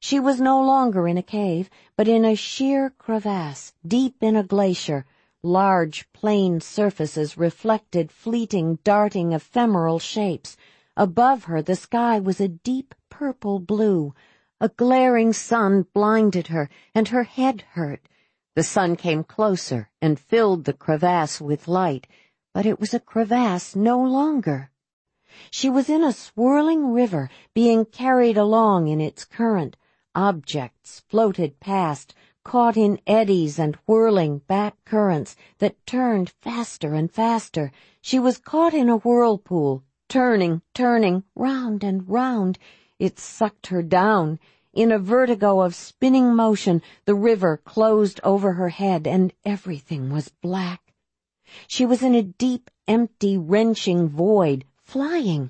She was no longer in a cave, but in a sheer crevasse, deep in a glacier. Large, plain surfaces reflected fleeting, darting, ephemeral shapes. Above her, the sky was a deep purple blue. A glaring sun blinded her, and her head hurt. The sun came closer and filled the crevasse with light, but it was a crevasse no longer. She was in a swirling river, being carried along in its current. Objects floated past, caught in eddies and whirling back currents that turned faster and faster. She was caught in a whirlpool, turning, round and round. It sucked her down. In a vertigo of spinning motion, the river closed over her head, and everything was black. She was in a deep, empty, wrenching void, flying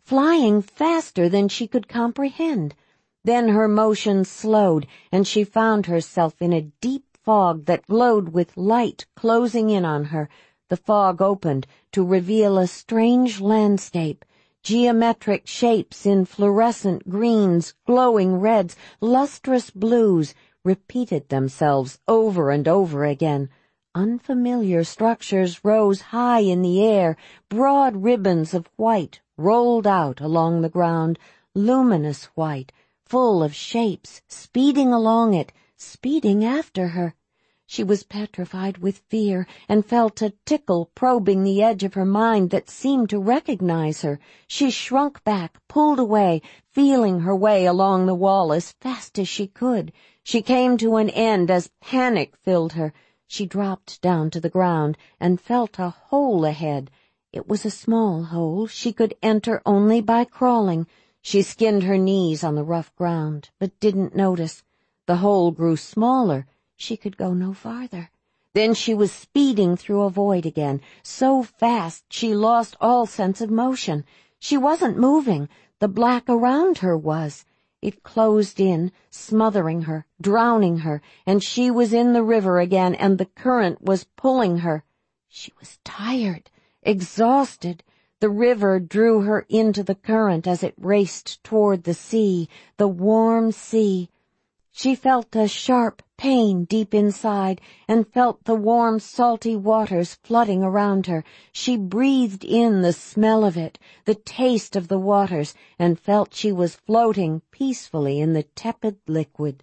faster than she could comprehend. Then her motion slowed, and she found herself in a deep fog that glowed with light closing in on her. The fog opened to reveal a strange landscape. Geometric shapes in fluorescent greens, glowing reds, lustrous blues repeated themselves over and over again. Unfamiliar structures rose high in the air. Broad ribbons of white rolled out along the ground, luminous white, full of shapes, speeding along it, speeding after her. She was petrified with fear, and felt a tickle probing the edge of her mind that seemed to recognize her. She shrunk back, pulled away, feeling her way along the wall as fast as she could. She came to an end as panic filled her. She dropped down to the ground and felt a hole ahead. It was a small hole. She could enter only by crawling. She skinned her knees on the rough ground, but didn't notice. The hole grew smaller. She could go no farther. Then she was speeding through a void again, so fast she lost all sense of motion. She wasn't moving. The black around her was. It closed in, smothering her, drowning her, and she was in the river again, and the current was pulling her. She was tired, exhausted. The river drew her into the current as it raced toward the sea, the warm sea. She felt a sharp pain deep inside, and felt the warm, salty waters flooding around her. She breathed in the smell of it, the taste of the waters, and felt she was floating peacefully in the tepid liquid.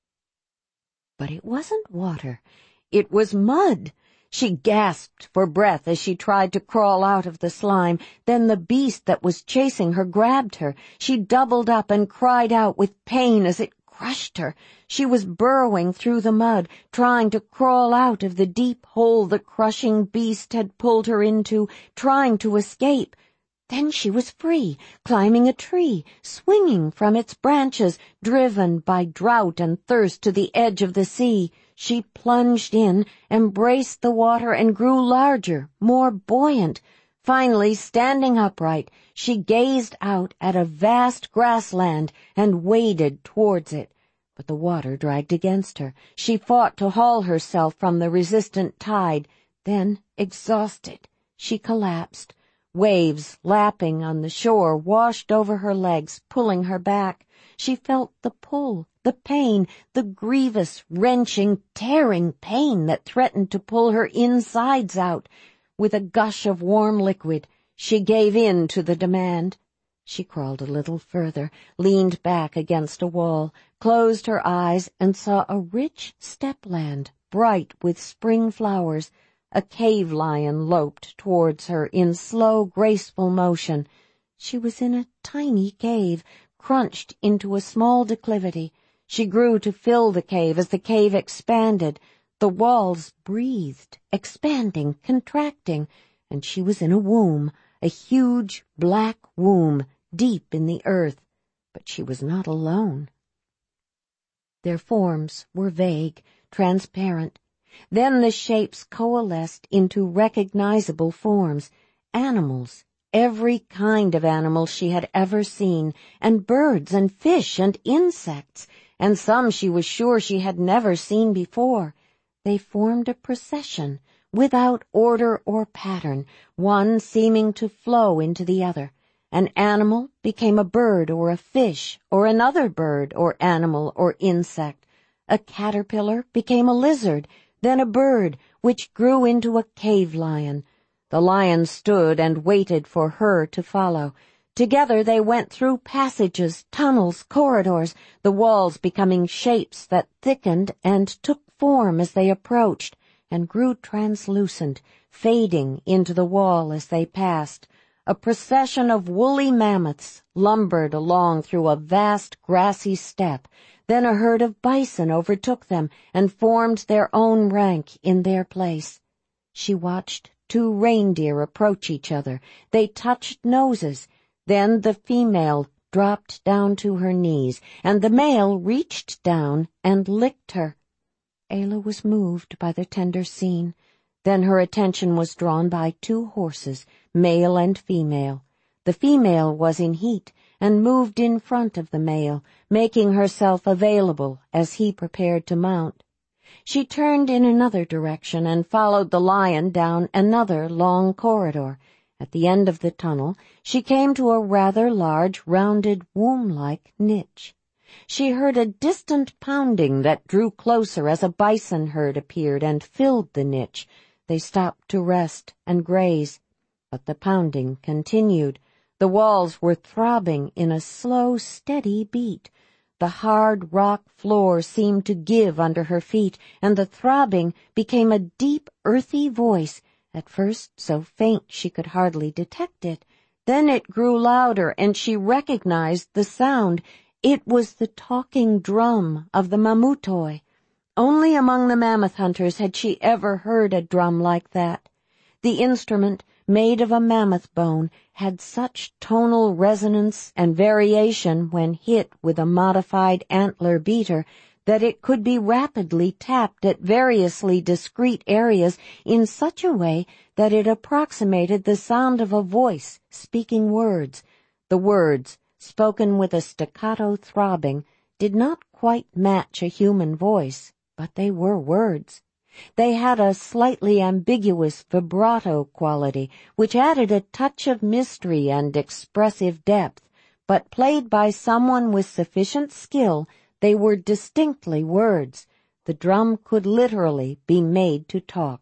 But it wasn't water. It was mud. She gasped for breath as she tried to crawl out of the slime. Then the beast that was chasing her grabbed her. She doubled up and cried out with pain as it crushed her. She was burrowing through the mud, trying to crawl out of the deep hole the crushing beast had pulled her into, trying to escape. Then she was free, climbing a tree, swinging from its branches, driven by drought and thirst to the edge of the sea. She plunged in, embraced the water, and grew larger, more buoyant. Finally, standing upright, she gazed out at a vast grassland and waded towards it. But the water dragged against her. She fought to haul herself from the resistant tide. Then, exhausted, she collapsed. Waves lapping on the shore washed over her legs, pulling her back. She felt the pull, the pain, the grievous, wrenching, tearing pain that threatened to pull her insides out. With a gush of warm liquid, she gave in to the demand. She crawled a little further, leaned back against a wall, closed her eyes, and saw a rich steppe-land, bright with spring flowers. A cave lion loped towards her in slow, graceful motion. She was in a tiny cave, crunched into a small declivity. She grew to fill the cave as the cave expanded. The walls breathed, expanding, contracting, and she was in a womb, a huge black womb, deep in the earth. But she was not alone. Their forms were vague, transparent. Then the shapes coalesced into recognizable forms, animals, every kind of animal she had ever seen, and birds and fish and insects, and some she was sure she had never seen before. They formed a procession, without order or pattern, one seeming to flow into the other, An animal became a bird or a fish or another bird or animal or insect. A caterpillar became a lizard, then a bird, which grew into a cave lion. The lion stood and waited for her to follow. Together they went through passages, tunnels, corridors, the walls becoming shapes that thickened and took form as they approached, and grew translucent, fading into the wall as they passed. A procession of woolly mammoths lumbered along through a vast grassy steppe. Then a herd of bison overtook them and formed their own rank in their place. She watched 2 reindeer approach each other. They touched noses. Then the female dropped down to her knees, and the male reached down and licked her. Ayla was moved by the tender scene. Then her attention was drawn by 2 horses, male and female. The female was in heat and moved in front of the male, making herself available as he prepared to mount. She turned in another direction and followed the lion down another long corridor. At the end of the tunnel, she came to a rather large, rounded, womb-like niche. She heard a distant pounding that drew closer as a bison herd appeared and filled the niche. They stopped to rest and graze, but the pounding continued. The walls were throbbing in a slow, steady beat. The hard rock floor seemed to give under her feet, and the throbbing became a deep, earthy voice, at first so faint she could hardly detect it. Then it grew louder, and she recognized the sound. It was the talking drum of the mamutoi. Only among the mammoth hunters had she ever heard a drum like that. The instrument, made of a mammoth bone, had such tonal resonance and variation when hit with a modified antler beater that it could be rapidly tapped at variously discrete areas in such a way that it approximated the sound of a voice speaking words. The words, spoken with a staccato throbbing, did not quite match a human voice, but they were words. They had a slightly ambiguous vibrato quality, which added a touch of mystery and expressive depth, but played by someone with sufficient skill, they were distinctly words. The drum could literally be made to talk.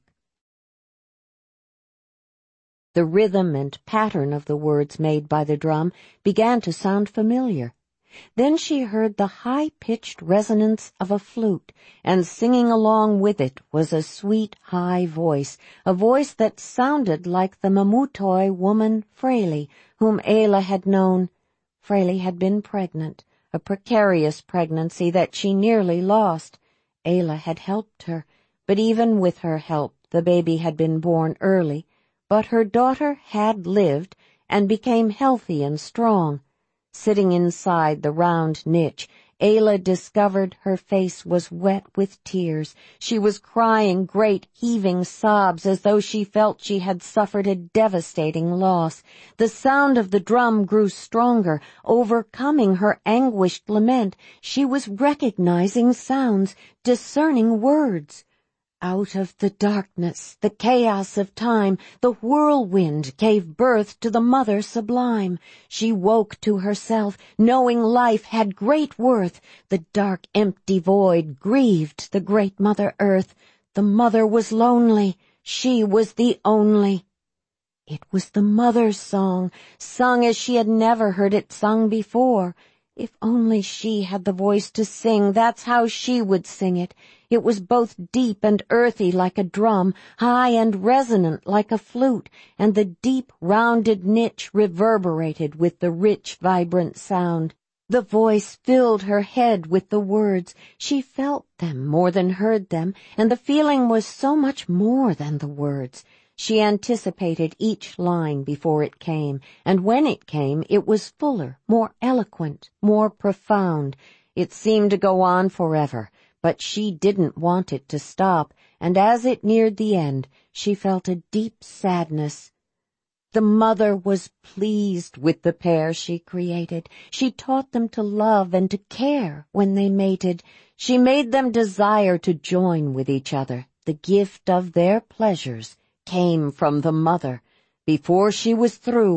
The rhythm and pattern of the words made by the drum began to sound familiar. Then she heard the high-pitched resonance of a flute, and singing along with it was a sweet, high voice, a voice that sounded like the mamutoi woman Fraley, whom Ayla had known. Fraley had been pregnant, a precarious pregnancy that she nearly lost. Ayla had helped her, but even with her help the baby had been born early. But her daughter had lived and became healthy and strong. Sitting inside the round niche, Ayla discovered her face was wet with tears. She was crying great heaving sobs as though she felt she had suffered a devastating loss. The sound of the drum grew stronger, overcoming her anguished lament. She was recognizing sounds, discerning words. Out of the darkness, the chaos of time, the whirlwind gave birth to the Mother Sublime. She woke to herself, knowing life had great worth. The dark, empty void grieved the great Mother Earth. The Mother was lonely. She was the only. It was the Mother's song, sung as she had never heard it sung before. If only she had the voice to sing, that's how she would sing it. It was both deep and earthy like a drum, high and resonant like a flute, and the deep, rounded niche reverberated with the rich, vibrant sound. The voice filled her head with the words. She felt them more than heard them, and the feeling was so much more than the words. She anticipated each line before it came, and when it came, it was fuller, more eloquent, more profound. It seemed to go on forever, but she didn't want it to stop, and as it neared the end, she felt a deep sadness. The Mother was pleased with the pair she created. She taught them to love and to care when they mated. She made them desire to join with each other. The gift of their pleasures came from the Mother. Before she was through,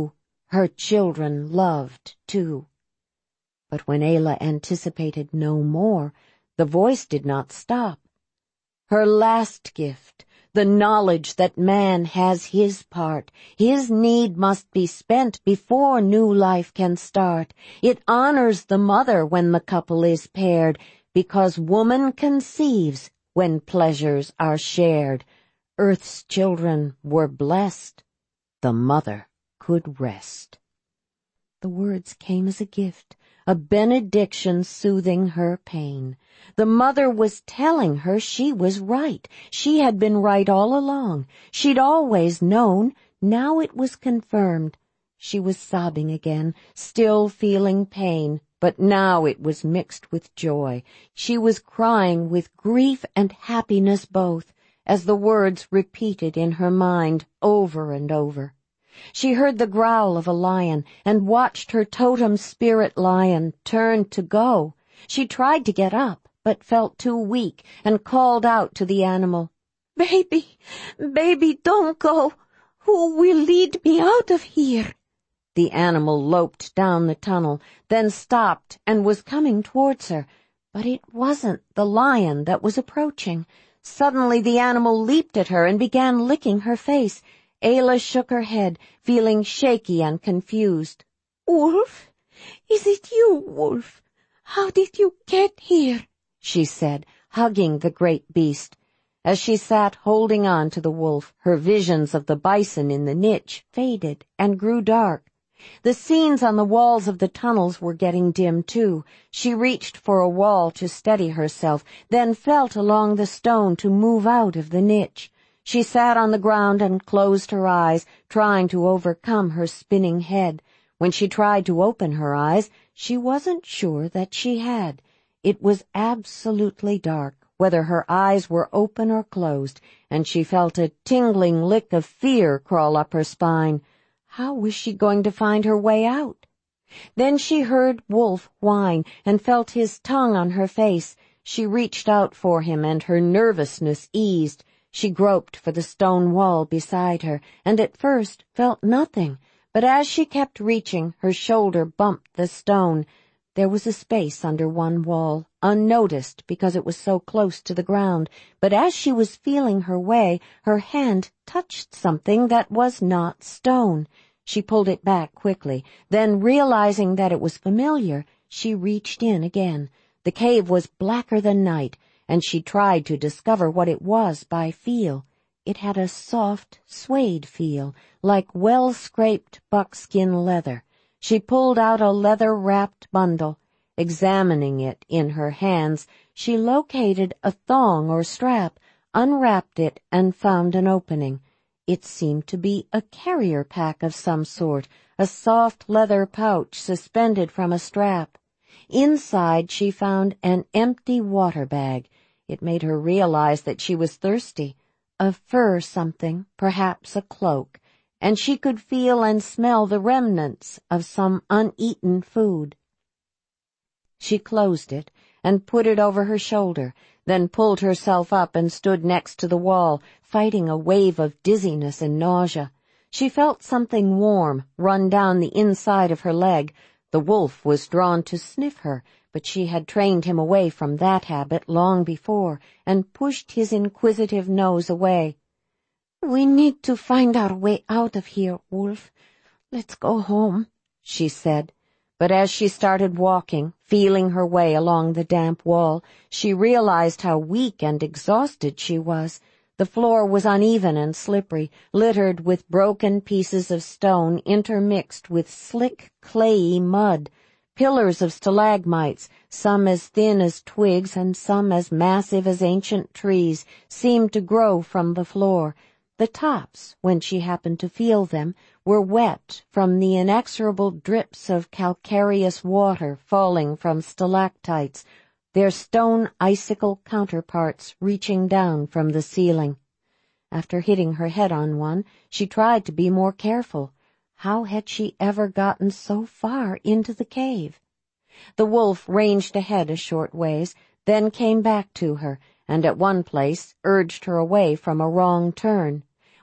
Her children loved, too. But when Ayla anticipated no more, the voice did not stop. Her last gift, the knowledge that man has his part, his need must be spent before new life can start. It honors the mother when the couple is paired, because woman conceives when pleasures are shared. Earth's children were blessed. The mother could rest. The words came as a gift, a benediction soothing her pain. The mother was telling her she was right. She had been right all along. She'd always known. Now it was confirmed. She was sobbing again, still feeling pain, but now it was mixed with joy. She was crying with grief and happiness both, as the words repeated in her mind over and over. She heard the growl of a lion and watched her totem spirit lion turn to go. She tried to get up, but felt too weak and called out to the animal, "Baby, baby, don't go. Who will lead me out of here?" The animal loped down the tunnel, then stopped and was coming towards her. But it wasn't the lion that was approaching. Suddenly the animal leaped at her and began licking her face. Ayla shook her head, feeling shaky and confused. "Wolf? Is it you, Wolf? How did you get here?" she said, hugging the great beast. As she sat holding on to the wolf, her visions of the bison in the niche faded and grew dark. The scenes on the walls of the tunnels were getting dim, too. She reached for a wall to steady herself, then felt along the stone to move out of the niche. She sat on the ground and closed her eyes, trying to overcome her spinning head. When she tried to open her eyes, she wasn't sure that she had. It was absolutely dark, whether her eyes were open or closed, and she felt a tingling lick of fear crawl up her spine. How was she going to find her way out? Then she heard Wolf whine and felt his tongue on her face. She reached out for him, and her nervousness eased. She groped for the stone wall beside her, and at first felt nothing, but as she kept reaching, her shoulder bumped the stone. There was a space under one wall, unnoticed because it was so close to the ground, but as she was feeling her way, her hand touched something that was not stone. She pulled it back quickly, then realizing that it was familiar, she reached in again. The cave was blacker than night, and she tried to discover what it was by feel. It had a soft, suede feel, like well-scraped buckskin leather. She pulled out a leather-wrapped bundle. Examining it in her hands, she located a thong or strap, unwrapped it, and found an opening. It seemed to be a carrier pack of some sort, a soft leather pouch suspended from a strap. Inside she found an empty water bag. It made her realize that she was thirsty. A fur something, perhaps a cloak, and she could feel and smell the remnants of some uneaten food. She closed it and put it over her shoulder, then pulled herself up and stood next to the wall, fighting a wave of dizziness and nausea. She felt something warm run down the inside of her leg. The wolf was drawn to sniff her, but she had trained him away from that habit long before and pushed his inquisitive nose away. "We need to find our way out of here, Wolf. Let's go home," she said. But as she started walking, feeling her way along the damp wall, she realized how weak and exhausted she was. The floor was uneven and slippery, littered with broken pieces of stone intermixed with slick, clayey mud. Pillars of stalagmites, some as thin as twigs and some as massive as ancient trees, seemed to grow from the floor. The tops, when she happened to feel them, were wet from the inexorable drips of calcareous water falling from stalactites, their stone icicle counterparts reaching down from the ceiling. After hitting her head on one, she tried to be more careful. How had she ever gotten so far into the cave? The wolf ranged ahead a short ways, then came back to her, and at one place urged her away from a wrong turn.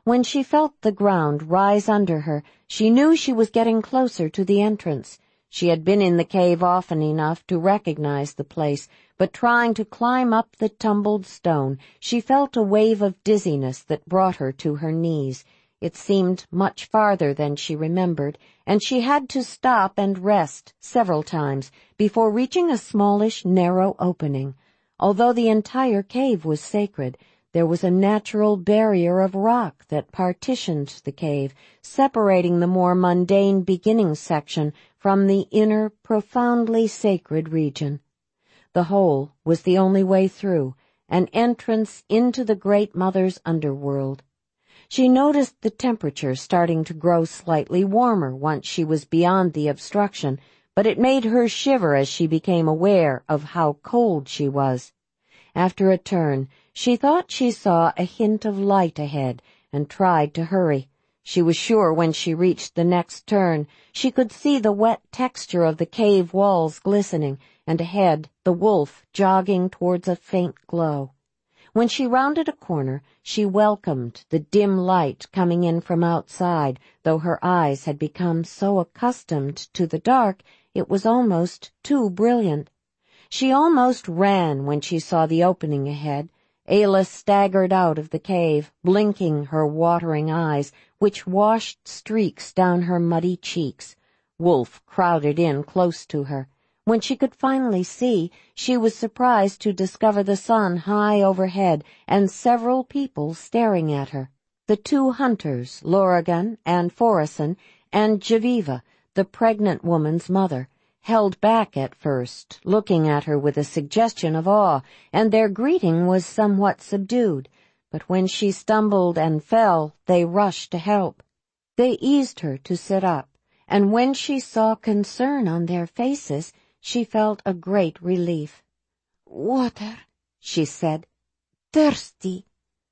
When she felt the ground rise under her, she knew she was getting closer to the entrance. She had been in the cave often enough to recognize the place, but trying to climb up the tumbled stone, she felt a wave of dizziness that brought her to her knees. It seemed much farther than she remembered, and she had to stop and rest several times before reaching a smallish, narrow opening. Although the entire cave was sacred, there was a natural barrier of rock that partitioned the cave, separating the more mundane beginning section from the inner, profoundly sacred region. The hole was the only way through, an entrance into the Great Mother's underworld. She noticed the temperature starting to grow slightly warmer once she was beyond the obstruction, but it made her shiver as she became aware of how cold she was. After a turn, she thought she saw a hint of light ahead and tried to hurry. She was sure when she reached the next turn she could see the wet texture of the cave walls glistening, and ahead the wolf jogging towards a faint glow. When she rounded a corner, she welcomed the dim light coming in from outside, though her eyes had become so accustomed to the dark it was almost too brilliant. She almost ran when she saw the opening ahead. Ayla staggered out of the cave, blinking her watering eyes, which washed streaks down her muddy cheeks. Wolf crowded in close to her. When she could finally see, she was surprised to discover the sun high overhead and several people staring at her. The two hunters, Lorrigan and Forison, and Javiva, the pregnant woman's mother, held back at first, looking at her with a suggestion of awe, and their greeting was somewhat subdued. But when she stumbled and fell, they rushed to help. They eased her to sit up, and when she saw concern on their faces, she felt a great relief. "Water," she said. "Thirsty."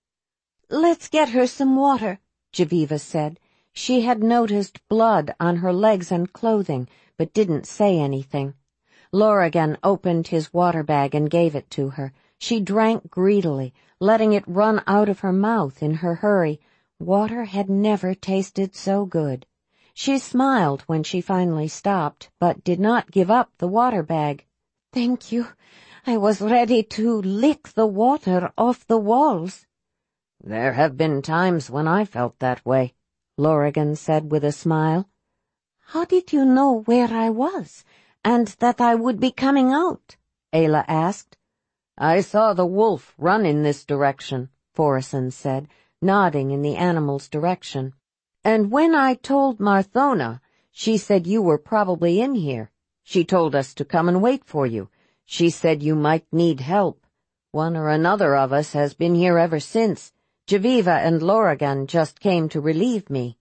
"Let's get her some water," Javiva said. She had noticed blood on her legs and clothing, but didn't say anything. Lorrigan opened his water bag and gave it to her. She drank greedily, letting it run out of her mouth in her hurry. Water had never tasted so good. She smiled when she finally stopped, but did not give up the water bag. "Thank you. I was ready to lick the water off the walls." "There have been times when I felt that way," Lorrigan said with a smile. "How did you know where I was, and that I would be coming out?" Ayla asked. "I saw the wolf run in this direction," Forison said, nodding in the animal's direction. "And when I told Marthona, she said you were probably in here. She told us to come and wait for you. She said you might need help. One or another of us has been here ever since. Javiva and Lorrigan just came to relieve me."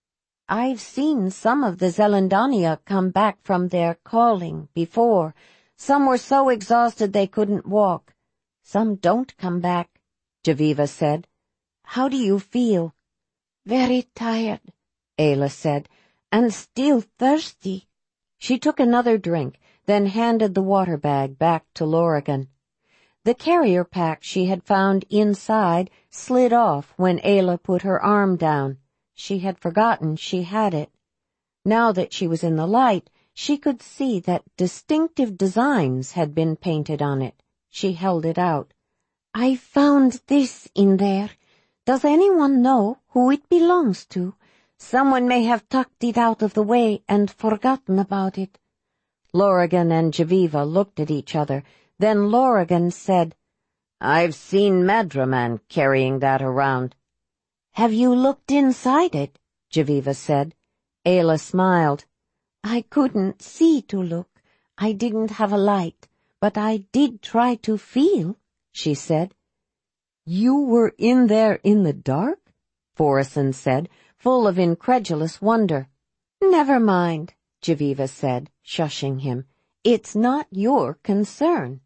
"I've seen some of the Zelandania come back from their calling before. Some were so exhausted they couldn't walk. Some don't come back," Javiva said. "How do you feel?" "Very tired," Ayla said, "and still thirsty." She took another drink, then handed the water bag back to Lorrigan. The carrier pack she had found inside slid off when Ayla put her arm down. She had forgotten she had it. Now that she was in the light, she could see that distinctive designs had been painted on it. She held it out. "I found this in there. Does anyone know who it belongs to? Someone may have tucked it out of the way and forgotten about it." Lorrigan and Javiva looked at each other. Then Lorrigan said, "I've seen Madraman carrying that around." "Have you looked inside it?" Javiva said. Ayla smiled. "I couldn't see to look. I didn't have a light, but I did try to feel," she said. "You were in there in the dark?" Forison said, full of incredulous wonder. "Never mind," Javiva said, shushing him. "It's not your concern."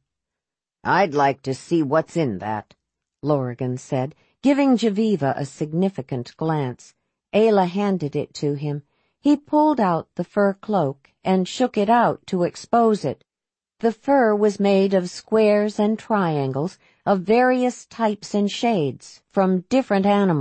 "I'd like to see what's in that," Lorrigan said, giving Javiva a significant glance. Ayla handed it to him. He pulled out the fur cloak and shook it out to expose it. The fur was made of squares and triangles of various types and shades, from different animals,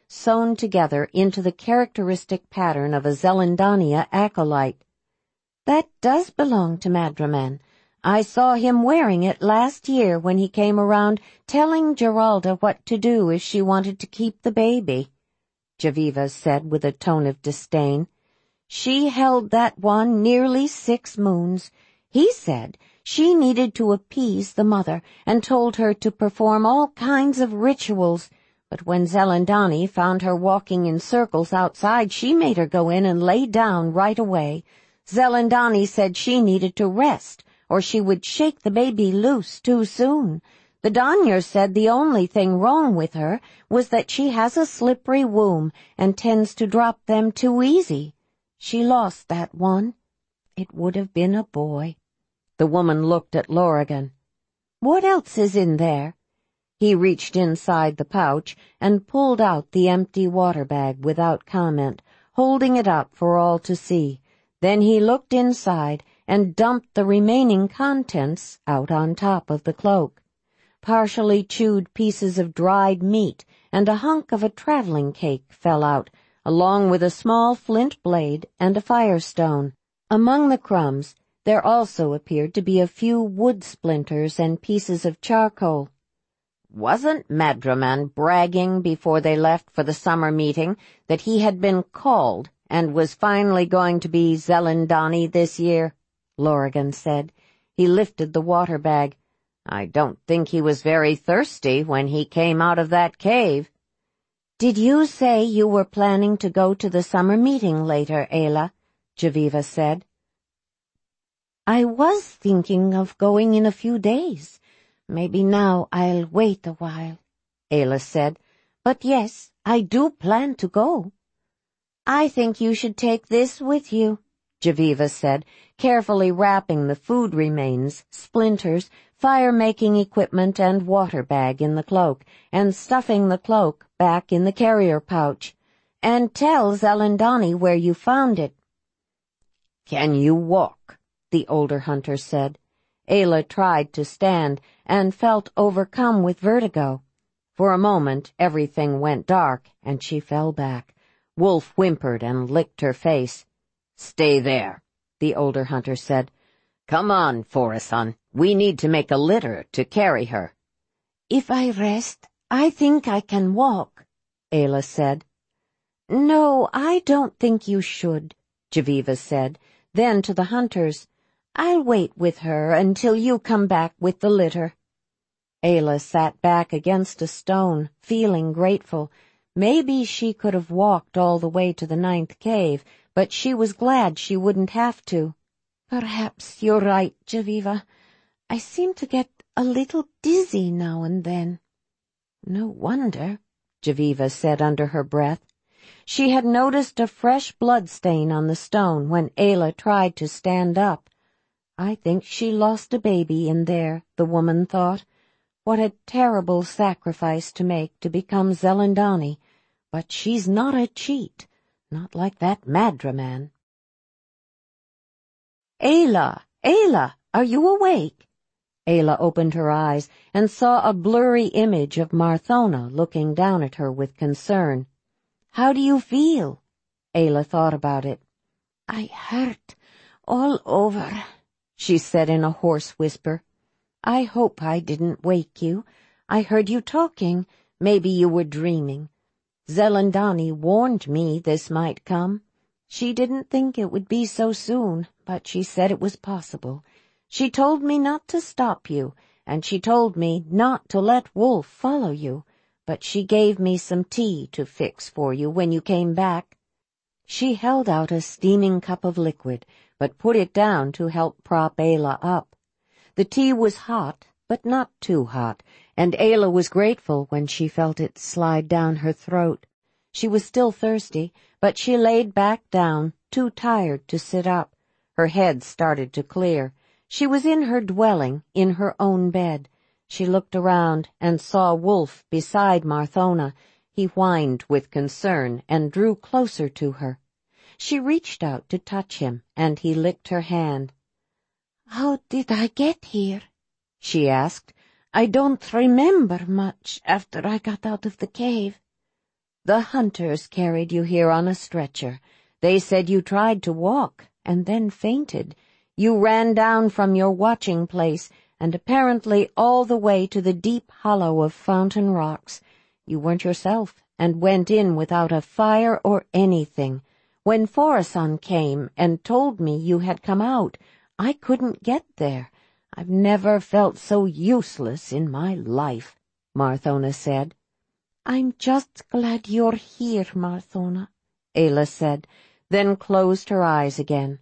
sewn together into the characteristic pattern of a Zelendania acolyte. "That does belong to Madraman. I saw him wearing it last year when he came around telling Geralda what to do if she wanted to keep the baby," Javiva said with a tone of disdain. "She held that one nearly 6 moons. He said she needed to appease the mother and told her to perform all kinds of rituals, but when Zelendani found her walking in circles outside, she made her go in and lay down right away. Zelendani said she needed to rest, or she would shake the baby loose too soon. The Danyar said the only thing wrong with her was that she has a slippery womb and tends to drop them too easy. She lost that one. It would have been a boy." The woman looked at Lorrigan. "What else is in there?" He reached inside the pouch and pulled out the empty water bag without comment, holding it up for all to see. Then he looked inside and dumped the remaining contents out on top of the cloak. Partially chewed pieces of dried meat and a hunk of a traveling cake fell out, along with a small flint blade and a firestone. Among the crumbs, there also appeared to be a few wood splinters and pieces of charcoal. "Wasn't Madraman bragging before they left for the summer meeting that he had been called and was finally going to be Zelendani this year?" Lorrigan said. He lifted the water bag. "I don't think he was very thirsty when he came out of that cave." "Did you say you were planning to go to the summer meeting later, Ayla?" Javiva said. "I was thinking of going in a few days. Maybe now I'll wait a while," Ayla said. "But yes, I do plan to go." "I think you should take this with you," Javiva said, carefully wrapping the food remains, splinters, fire-making equipment, and water bag in the cloak, and stuffing the cloak back in the carrier pouch. "And tell Zelendani where you found it." "Can you walk?" the older hunter said. Ayla tried to stand and felt overcome with vertigo. For a moment everything went dark, and she fell back. Wolf whimpered and licked her face. "Stay there," the older hunter said. "Come on, Forasan. We need to make a litter to carry her." "If I rest, I think I can walk," Ayla said. "No, I don't think you should," Javiva said. Then to the hunters, "I'll wait with her until you come back with the litter." Ayla sat back against a stone, feeling grateful. Maybe she could have walked all the way to the 9th cave, but she was glad she wouldn't have to. "Perhaps you're right, Javiva. I seem to get a little dizzy now and then." "No wonder," Javiva said under her breath. She had noticed a fresh blood stain on the stone when Ayla tried to stand up. I think she lost a baby in there, the woman thought. What a terrible sacrifice to make to become Zelendani. But she's not a cheat, not like that Madraman. "Ayla, Ayla, are you awake?" Ayla opened her eyes and saw a blurry image of Marthona looking down at her with concern. "How do you feel?" Ayla thought about it. "I hurt all over," she said in a hoarse whisper. "I hope I didn't wake you. I heard you talking. Maybe you were dreaming. Zelendani warned me this might come. She didn't think it would be so soon, but she said it was possible. She told me not to stop you, and she told me not to let Wolf follow you, but she gave me some tea to fix for you when you came back." She held out a steaming cup of liquid, but put it down to help prop Ayla up. The tea was hot, but not too hot, and Ayla was grateful when she felt it slide down her throat. She was still thirsty, but she laid back down, too tired to sit up. Her head started to clear. She was in her dwelling, in her own bed. She looked around and saw Wolf beside Marthona. He whined with concern and drew closer to her. She reached out to touch him, and he licked her hand. "How did I get here?" she asked. "I don't remember much after I got out of the cave." The hunters carried you here on a stretcher. They said you tried to walk and then fainted. You ran down from your watching place and apparently all the way to the deep hollow of Fountain Rocks. You weren't yourself and went in without a fire or anything. When Forasan came and told me you had come out, I couldn't get there. I've never felt so useless in my life, Marthona said. I'm just glad you're here, Marthona, Ayla said, then closed her eyes again.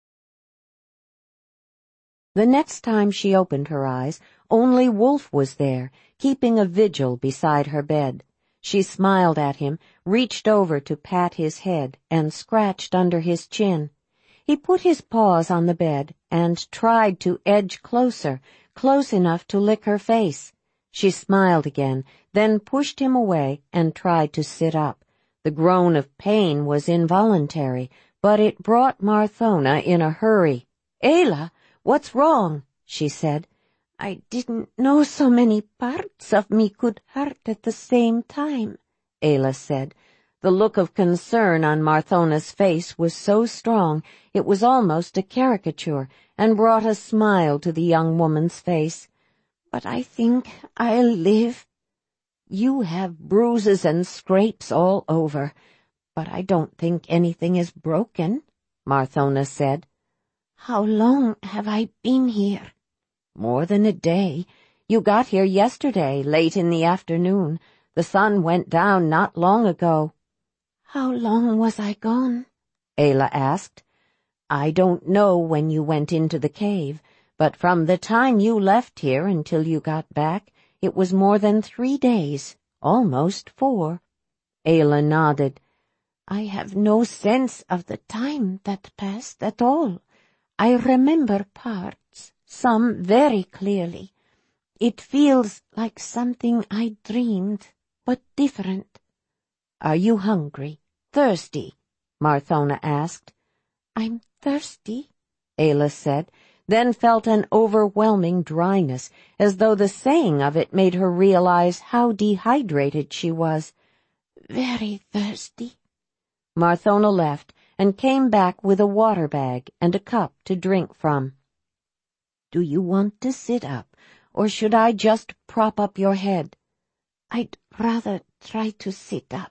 The next time she opened her eyes, only Wolf was there, keeping a vigil beside her bed. She smiled at him, reached over to pat his head, and scratched under his chin. He put his paws on the bed and tried to edge closer, close enough to lick her face. She smiled again, then pushed him away and tried to sit up. The groan of pain was involuntary, but it brought Marthona in a hurry. Ayla, what's wrong? She said. I didn't know so many parts of me could hurt at the same time, Ayla said. The look of concern on Marthona's face was so strong it was almost a caricature, and brought a smile to the young woman's face. But I think I'll live. You have bruises and scrapes all over, but I don't think anything is broken, Marthona said. How long have I been here? More than a day. You got here yesterday, late in the afternoon. The sun went down not long ago. How long was I gone? Ayla asked. I don't know when you went into the cave, but from the time you left here until you got back, it was more than 3 days, almost 4. Ayla nodded. I have no sense of the time that passed at all. I remember parts, some very clearly. It feels like something I dreamed, but different. Are you hungry? Thirsty? Marthona asked. I'm thirsty, Ayla said, then felt an overwhelming dryness, as though the saying of it made her realize how dehydrated she was. Very thirsty. Marthona left and came back with a water bag and a cup to drink from. Do you want to sit up, or should I just prop up your head? I'd rather try to sit up.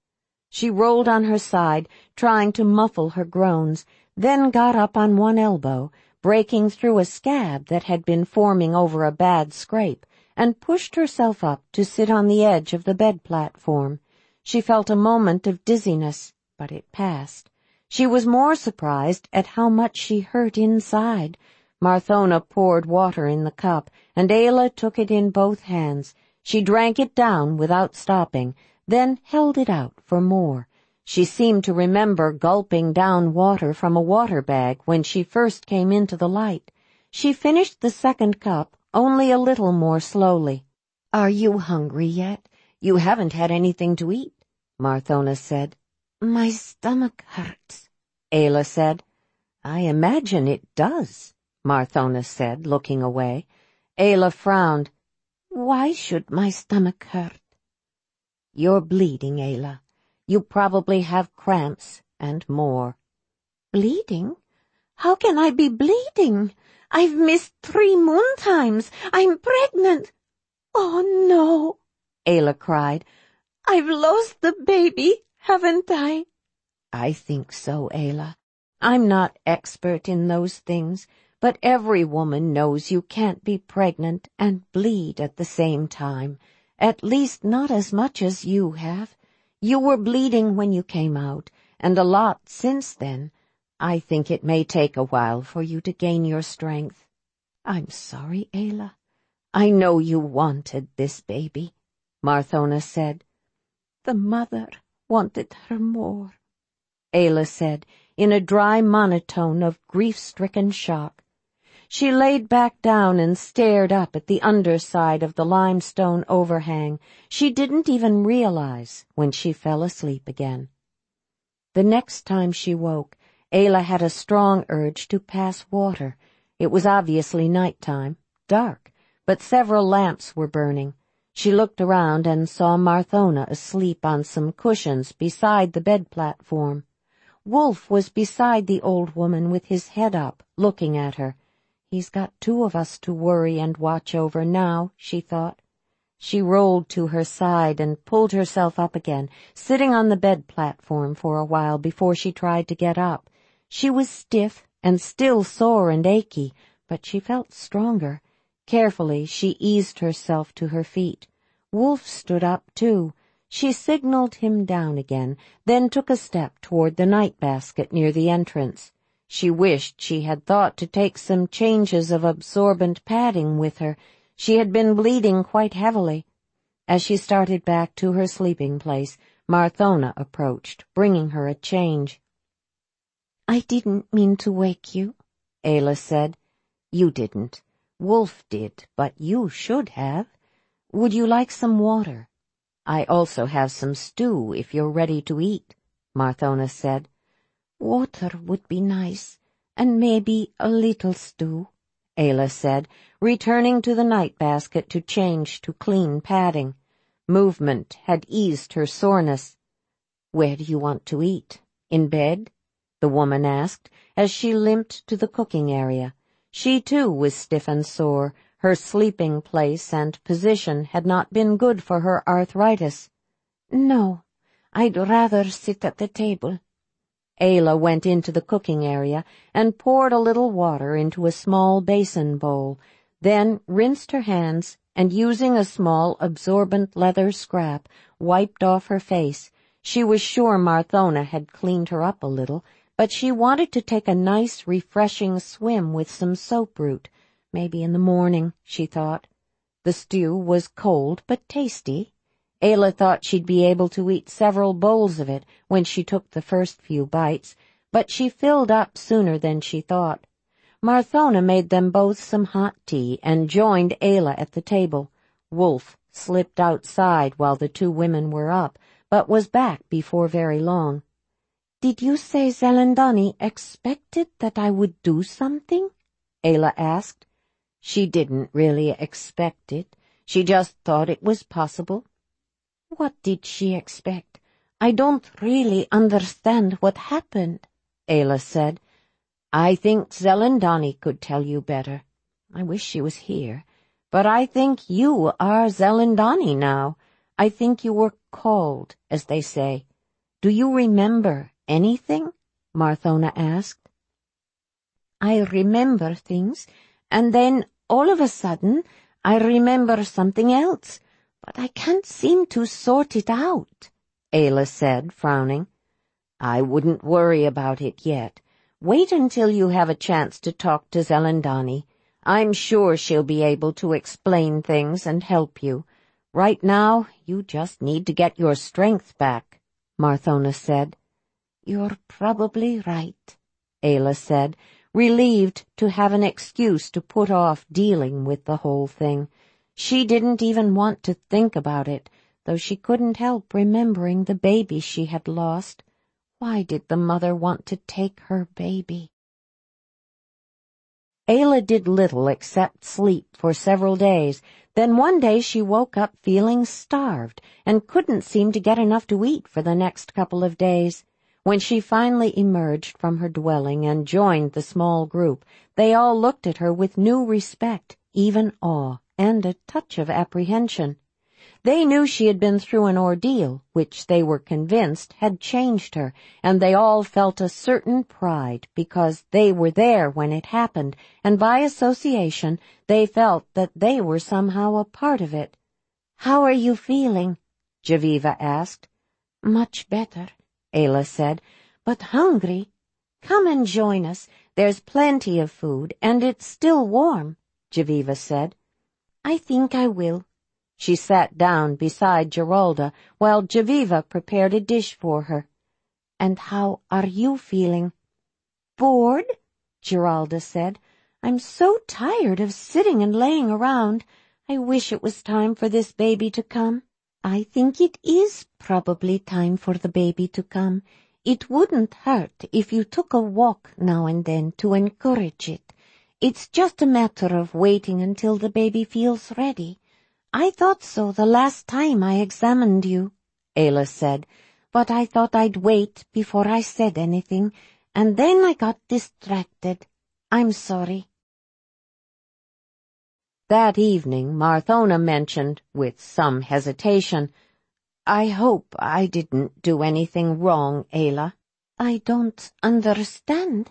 She rolled on her side, trying to muffle her groans, then got up on one elbow, breaking through a scab that had been forming over a bad scrape, and pushed herself up to sit on the edge of the bed platform. She felt a moment of dizziness, but it passed. She was more surprised at how much she hurt inside. Marthona poured water in the cup, and Ayla took it in both hands. She drank it down without stopping, then held it out for more. She seemed to remember gulping down water from a water bag when she first came into the light. She finished the second cup only a little more slowly. Are you hungry yet? You haven't had anything to eat, Marthona said. My stomach hurts, Ayla said. I imagine it does, Marthona said, looking away. Ayla frowned. Why should my stomach hurt? You're bleeding, Ayla. You probably have cramps and more. Bleeding? How can I be bleeding? I've missed 3 moon times. I'm pregnant. Oh, no, Ayla cried. I've lost the baby, haven't I? I think so, Ayla. I'm not expert in those things, but every woman knows you can't be pregnant and bleed at the same time, at least not as much as you have. You were bleeding when you came out, and a lot since then. I think it may take a while for you to gain your strength. I'm sorry, Ayla. I know you wanted this baby, Marthona said. The mother wanted her more, Ayla said, in a dry monotone of grief-stricken shock. She laid back down and stared up at the underside of the limestone overhang. She didn't even realize when she fell asleep again. The next time she woke, Ayla had a strong urge to pass water. It was obviously night-time, dark, but several lamps were burning. She looked around and saw Marthona asleep on some cushions beside the bed platform. Wolf was beside the old woman with his head up, looking at her. He's got two of us to worry and watch over now, she thought. She rolled to her side and pulled herself up again, sitting on the bed platform for a while before she tried to get up. She was stiff and still sore and achy, but she felt stronger. Carefully, she eased herself to her feet. Wolf stood up, too. She signaled him down again, then took a step toward the night basket near the entrance. She wished she had thought to take some changes of absorbent padding with her. She had been bleeding quite heavily. As she started back to her sleeping place, Marthona approached, bringing her a change. "I didn't mean to wake you," Ayla said. "You didn't. Wolf did, but you should have. Would you like some water?" "I also have some stew if you're ready to eat," Marthona said. "Water would be nice, and maybe a little stew," Ayla said, returning to the night basket to change to clean padding. Movement had eased her soreness. "Where do you want to eat? In bed?" the woman asked, as she limped to the cooking area. She, too, was stiff and sore. Her sleeping place and position had not been good for her arthritis. "No, I'd rather sit at the table." Ayla went into the cooking area and poured a little water into a small basin bowl, then rinsed her hands and, using a small absorbent leather scrap, wiped off her face. She was sure Marthona had cleaned her up a little, but she wanted to take a nice, refreshing swim with some soap root. Maybe in the morning, she thought. The stew was cold but tasty. Ayla thought she'd be able to eat several bowls of it when she took the first few bites, but she filled up sooner than she thought. Marthona made them both some hot tea and joined Ayla at the table. Wolf slipped outside while the two women were up, but was back before very long. "Did you say Zelendani expected that I would do something?" Ayla asked. She didn't really expect it. She just thought it was possible. "What did she expect? I don't really understand what happened," Ayla said. "I think Zelendani could tell you better. I wish she was here. But I think you are Zelendani now. I think you were called, as they say. Do you remember anything?" Marthona asked. "I remember things, and then, all of a sudden, I remember something else. But I can't seem to sort it out," Ayla said, frowning. "I wouldn't worry about it yet. Wait until you have a chance to talk to Zelendani. I'm sure she'll be able to explain things and help you. Right now, you just need to get your strength back," Marthona said. "You're probably right," Ayla said, relieved to have an excuse to put off dealing with the whole thing. She didn't even want to think about it, though she couldn't help remembering the baby she had lost. Why did the mother want to take her baby? Ayla did little except sleep for several days. Then one day she woke up feeling starved and couldn't seem to get enough to eat for the next couple of days. When she finally emerged from her dwelling and joined the small group, they all looked at her with new respect, even awe, and a touch of apprehension. They knew she had been through an ordeal, which they were convinced had changed her, and they all felt a certain pride because they were there when it happened, and by association they felt that they were somehow a part of it. "How are you feeling?" Javiva asked. "Much better," Ayla said, "but hungry. Come and join us. There's plenty of food, and it's still warm," Javiva said. "I think I will." She sat down beside Geralda while Javiva prepared a dish for her. "And how are you feeling?" "Bored," Geralda said. "I'm so tired of sitting and laying around. I wish it was time for this baby to come." "I think it is probably time for the baby to come. It wouldn't hurt if you took a walk now and then to encourage it. It's just a matter of waiting until the baby feels ready. "I thought so the last time I examined you," Ayla said, "but I thought I'd wait before I said anything, and then I got distracted. I'm sorry." That evening Marthona mentioned, with some hesitation, "I hope I didn't do anything wrong, Ayla." "I don't understand."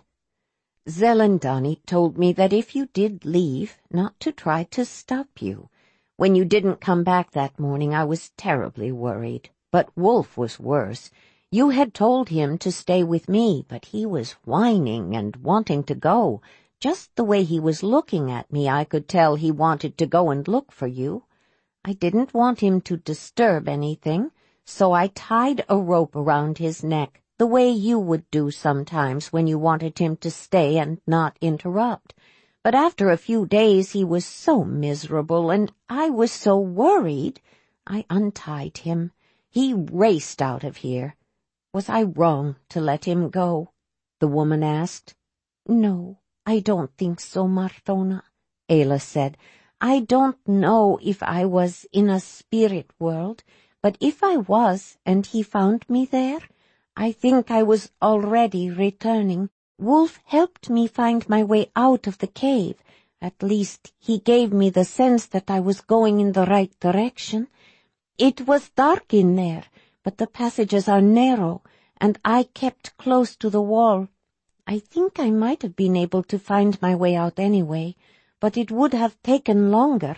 "Zelendani told me that if you did leave, not to try to stop you. When you didn't come back that morning, I was terribly worried. But Wolf was worse. You had told him to stay with me, but he was whining and wanting to go. Just the way he was looking at me, I could tell he wanted to go and look for you. I didn't want him to disturb anything, so I tied a rope around his neck, the way you would do sometimes when you wanted him to stay and not interrupt. But after a few days he was so miserable, and I was so worried, I untied him. He raced out of here. Was I wrong to let him go?" the woman asked. "No, I don't think so, Marthona," Ayla said. "I don't know if I was in a spirit world, but if I was and he found me there, I think I was already returning. Wolf helped me find my way out of the cave. At least he gave me the sense that I was going in the right direction. It was dark in there, but the passages are narrow, and I kept close to the wall. I think I might have been able to find my way out anyway, but it would have taken longer."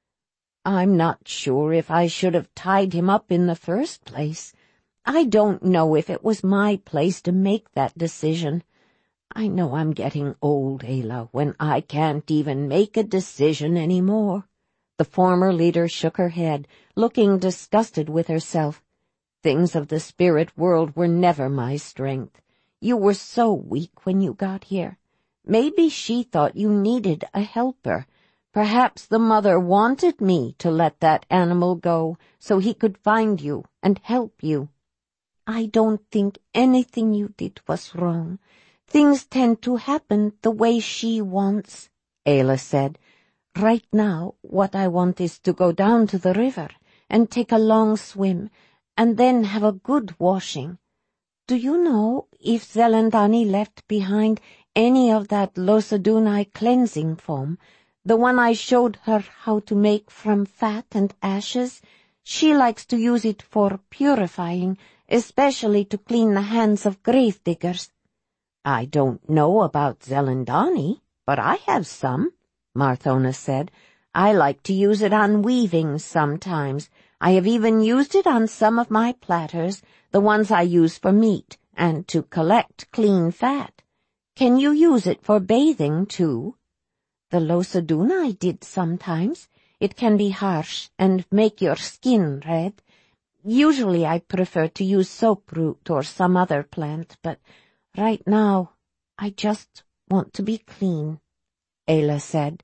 "I'm not sure if I should have tied him up in the first place. I don't know if it was my place to make that decision. I know I'm getting old, Ayla, when I can't even make a decision any more." The former leader shook her head, looking disgusted with herself. "Things of the spirit world were never my strength. You were so weak when you got here. Maybe she thought you needed a helper. Perhaps the mother wanted me to let that animal go so he could find you and help you." "I don't think anything you did was wrong. Things tend to happen the way she wants," Ayla said. "Right now, what I want is to go down to the river and take a long swim, and then have a good washing. Do you know if Zelendani left behind any of that Losadunai cleansing foam, the one I showed her how to make from fat and ashes? She likes to use it for purifying, especially to clean the hands of grave diggers." "I don't know about Zelendani, but I have some," Marthona said. "I like to use it on weaving sometimes. I have even used it on some of my platters, the ones I use for meat, and to collect clean fat. Can you use it for bathing, too?" "The Losaduna I did sometimes. It can be harsh and make your skin red. Usually I prefer to use soap root or some other plant, but right now I just want to be clean," Ayla said.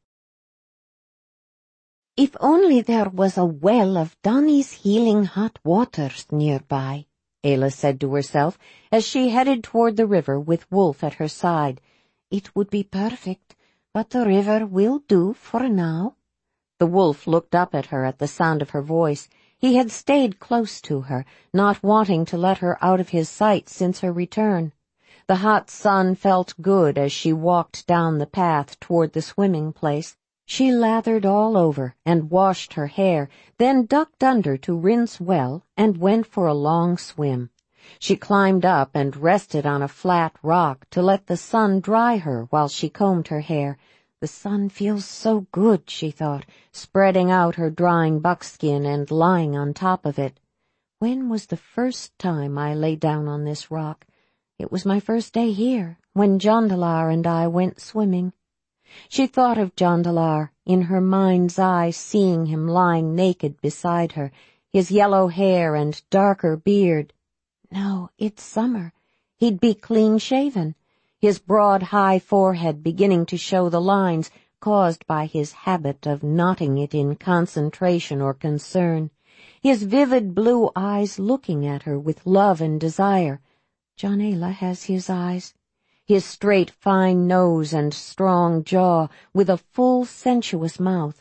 "If only there was a well of Donnie's healing hot waters nearby," Ayla said to herself as she headed toward the river with Wolf at her side. "It would be perfect, but the river will do for now." The wolf looked up at her at the sound of her voice. He had stayed close to her, not wanting to let her out of his sight since her return. The hot sun felt good as she walked down the path toward the swimming place. She lathered all over and washed her hair, then ducked under to rinse well and went for a long swim. She climbed up and rested on a flat rock to let the sun dry her while she combed her hair. "The sun feels so good," she thought, spreading out her drying buckskin and lying on top of it. "When was the first time I lay down on this rock? It was my first day here, when Jondalar and I went swimming." She thought of Jondalar, in her mind's eye seeing him lying naked beside her, his yellow hair and darker beard. No, it's summer. He'd be clean-shaven, his broad high forehead beginning to show the lines caused by his habit of knotting it in concentration or concern, his vivid blue eyes looking at her with love and desire. John Ayla has his eyes. His straight, fine nose and strong jaw, with a full, sensuous mouth,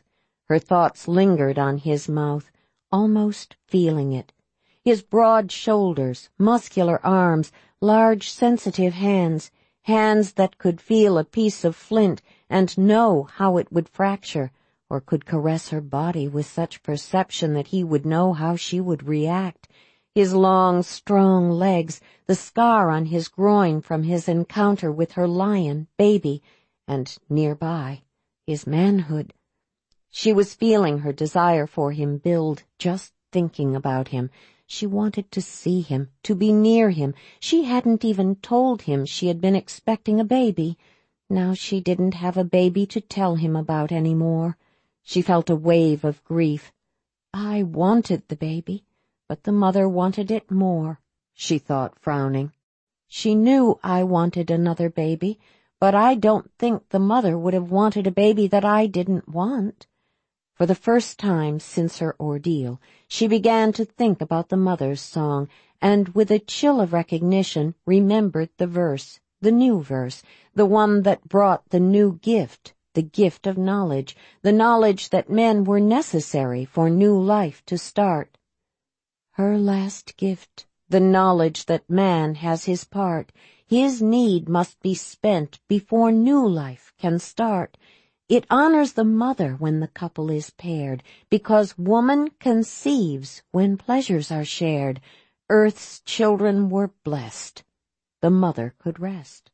Her thoughts lingered on his mouth, almost feeling it. His broad shoulders, muscular arms, large sensitive hands, hands that could feel a piece of flint and know how it would fracture, or could caress her body with such perception that he would know how she would react. His long, strong legs, the scar on his groin from his encounter with her lion, baby, and nearby, his manhood. She was feeling her desire for him build, just thinking about him. She wanted to see him, to be near him. She hadn't even told him she had been expecting a baby. Now she didn't have a baby to tell him about any more. She felt a wave of grief. I wanted the baby, but the mother wanted it more, she thought, frowning. She knew I wanted another baby, but I don't think the mother would have wanted a baby that I didn't want. For the first time since her ordeal, she began to think about the mother's song, and with a chill of recognition remembered the verse, the new verse, the one that brought the new gift, the gift of knowledge, the knowledge that men were necessary for new life to start. Her last gift, the knowledge that man has his part, his need must be spent before new life can start. It honors the mother when the couple is paired, because woman conceives when pleasures are shared. Earth's children were blessed. The mother could rest.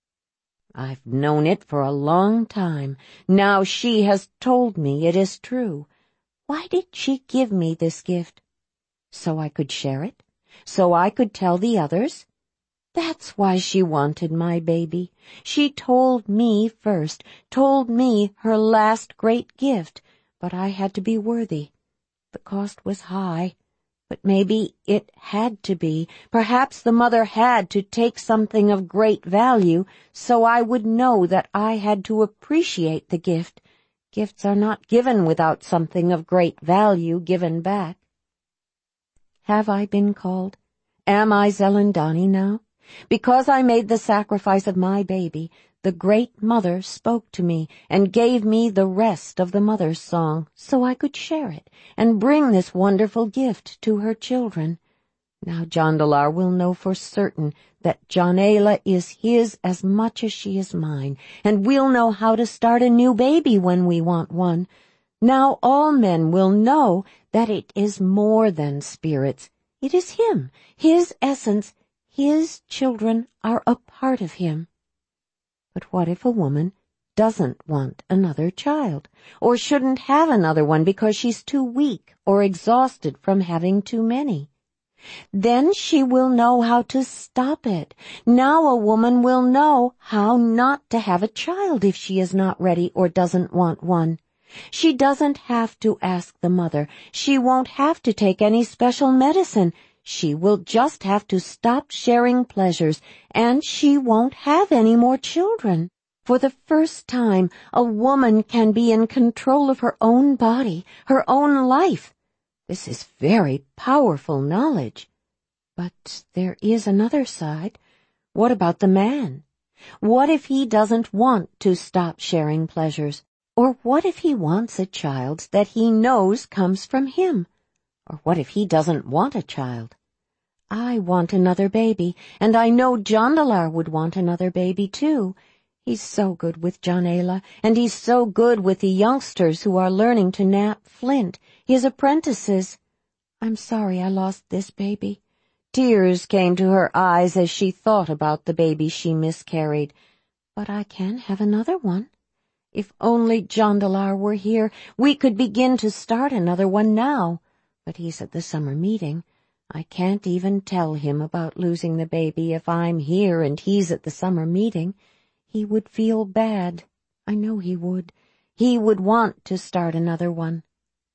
I've known it for a long time. Now she has told me it is true. Why did she give me this gift? So I could share it? So I could tell the others? That's why she wanted my baby. She told me first, told me her last great gift, but I had to be worthy. The cost was high, but maybe it had to be. Perhaps the mother had to take something of great value, so I would know that I had to appreciate the gift. Gifts are not given without something of great value given back. Have I been called? Am I Zelandani now? Because I made the sacrifice of my baby, the great mother spoke to me and gave me the rest of the mother's song so I could share it and bring this wonderful gift to her children. Now Jondalar will know for certain that Jonela is his as much as she is mine, and we'll know how to start a new baby when we want one. Now all men will know that it is more than spirits. It is him, his essence. His children are a part of him. But what if a woman doesn't want another child, or shouldn't have another one because she's too weak or exhausted from having too many? Then she will know how to stop it. Now a woman will know how not to have a child if she is not ready or doesn't want one. She doesn't have to ask the mother. She won't have to take any special medicine. She will just have to stop sharing pleasures, and she won't have any more children. For the first time, a woman can be in control of her own body, her own life. This is very powerful knowledge. But there is another side. What about the man? What if he doesn't want to stop sharing pleasures? Or what if he wants a child that he knows comes from him? Or what if he doesn't want a child? I want another baby, and I know Jondalar would want another baby too. He's so good with Jonela, and he's so good with the youngsters who are learning to knap flint, his apprentices. I'm sorry I lost this baby. Tears came to her eyes as she thought about the baby she miscarried. But I can have another one. If only Jondalar were here, we could begin to start another one now. But he's at the summer meeting. I can't even tell him about losing the baby if I'm here and he's at the summer meeting. He would feel bad. I know he would. He would want to start another one.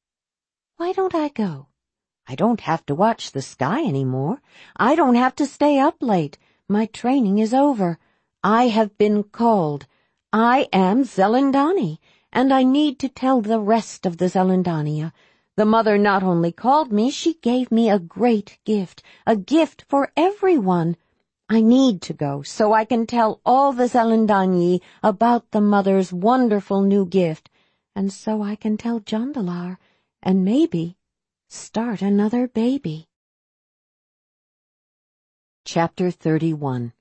Why don't I go? I don't have to watch the sky anymore. I don't have to stay up late. My training is over. I have been called. I am Zelandani, and I need to tell the rest of the Zelandania. The mother not only called me, she gave me a great gift, a gift for everyone. I need to go so I can tell all the Zelandani about the mother's wonderful new gift, and so I can tell Jondalar, and maybe start another baby. Chapter 31.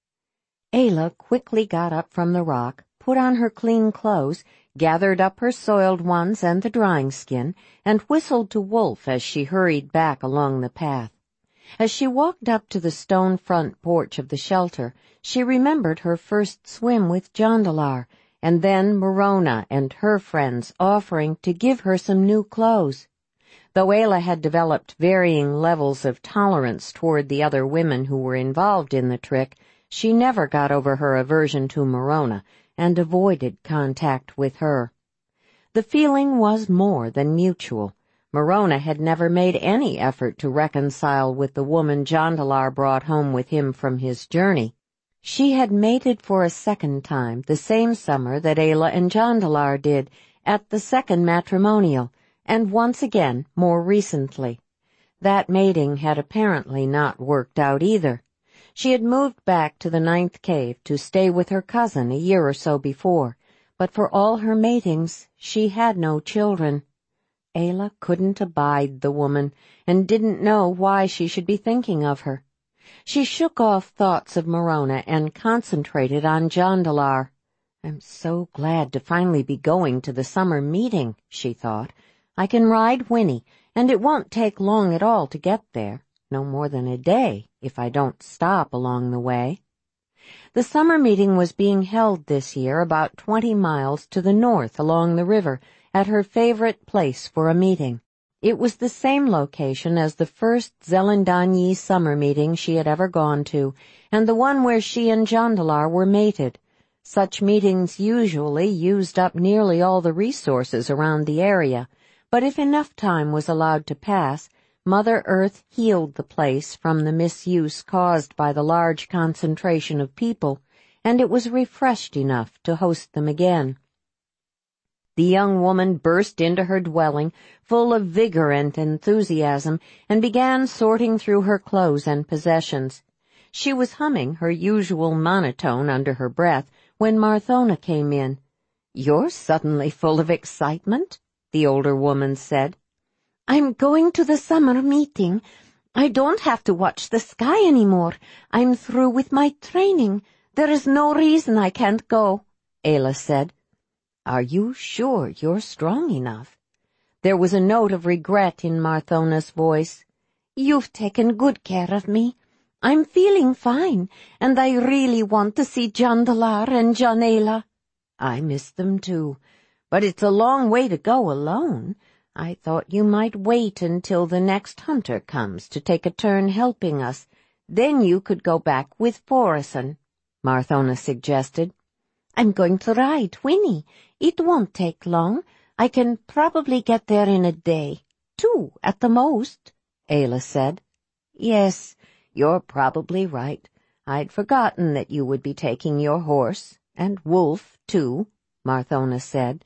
Ayla quickly got up from the rock, put on her clean clothes, gathered up her soiled ones and the drying skin, and whistled to Wolf as she hurried back along the path. As she walked up to the stone front porch of the shelter, she remembered her first swim with Jondalar, and then Morona and her friends offering to give her some new clothes. Though Ayla had developed varying levels of tolerance toward the other women who were involved in the trick, she never got over her aversion to Morona and avoided contact with her. The feeling was more than mutual. Morona had never made any effort to reconcile with the woman Jondalar brought home with him from his journey. She had mated for a second time the same summer that Ayla and Jondalar did, at the second matrimonial, and once again more recently. That mating had apparently not worked out either. She had moved back to the 9th cave to stay with her cousin a year or so before, but for all her matings she had no children. Ayla couldn't abide the woman, and didn't know why she should be thinking of her. She shook off thoughts of Morona and concentrated on Jondalar. "I'm so glad to finally be going to the summer meeting," she thought. "I can ride Winnie, and it won't take long at all to get there, no more than a day, if I don't stop along the way." The summer meeting was being held this year about 20 miles to the north along the river, at her favorite place for a meeting. It was the same location as the first Zelendanyi summer meeting she had ever gone to, and the one where she and Jondalar were mated. Such meetings usually used up nearly all the resources around the area, but if enough time was allowed to pass, Mother Earth healed the place from the misuse caused by the large concentration of people, and it was refreshed enough to host them again. The young woman burst into her dwelling, full of vigor and enthusiasm, and began sorting through her clothes and possessions. She was humming her usual monotone under her breath when Marthona came in. "You're suddenly full of excitement," the older woman said. "I'm going to the summer meeting. I don't have to watch the sky anymore. I'm through with my training. There is no reason I can't go," Ayla said. "Are you sure you're strong enough?" There was a note of regret in Marthona's voice. "You've taken good care of me. I'm feeling fine, and I really want to see Jondalar and Jonayla." "I miss them too, but it's a long way to go alone. I thought you might wait until the next hunter comes to take a turn helping us. Then you could go back with Forison," Marthona suggested. "I'm going to ride Winnie. It won't take long. I can probably get there in a day. 2 at the most," Ayla said. "Yes, you're probably right. I'd forgotten that you would be taking your horse, and Wolf, too," Marthona said.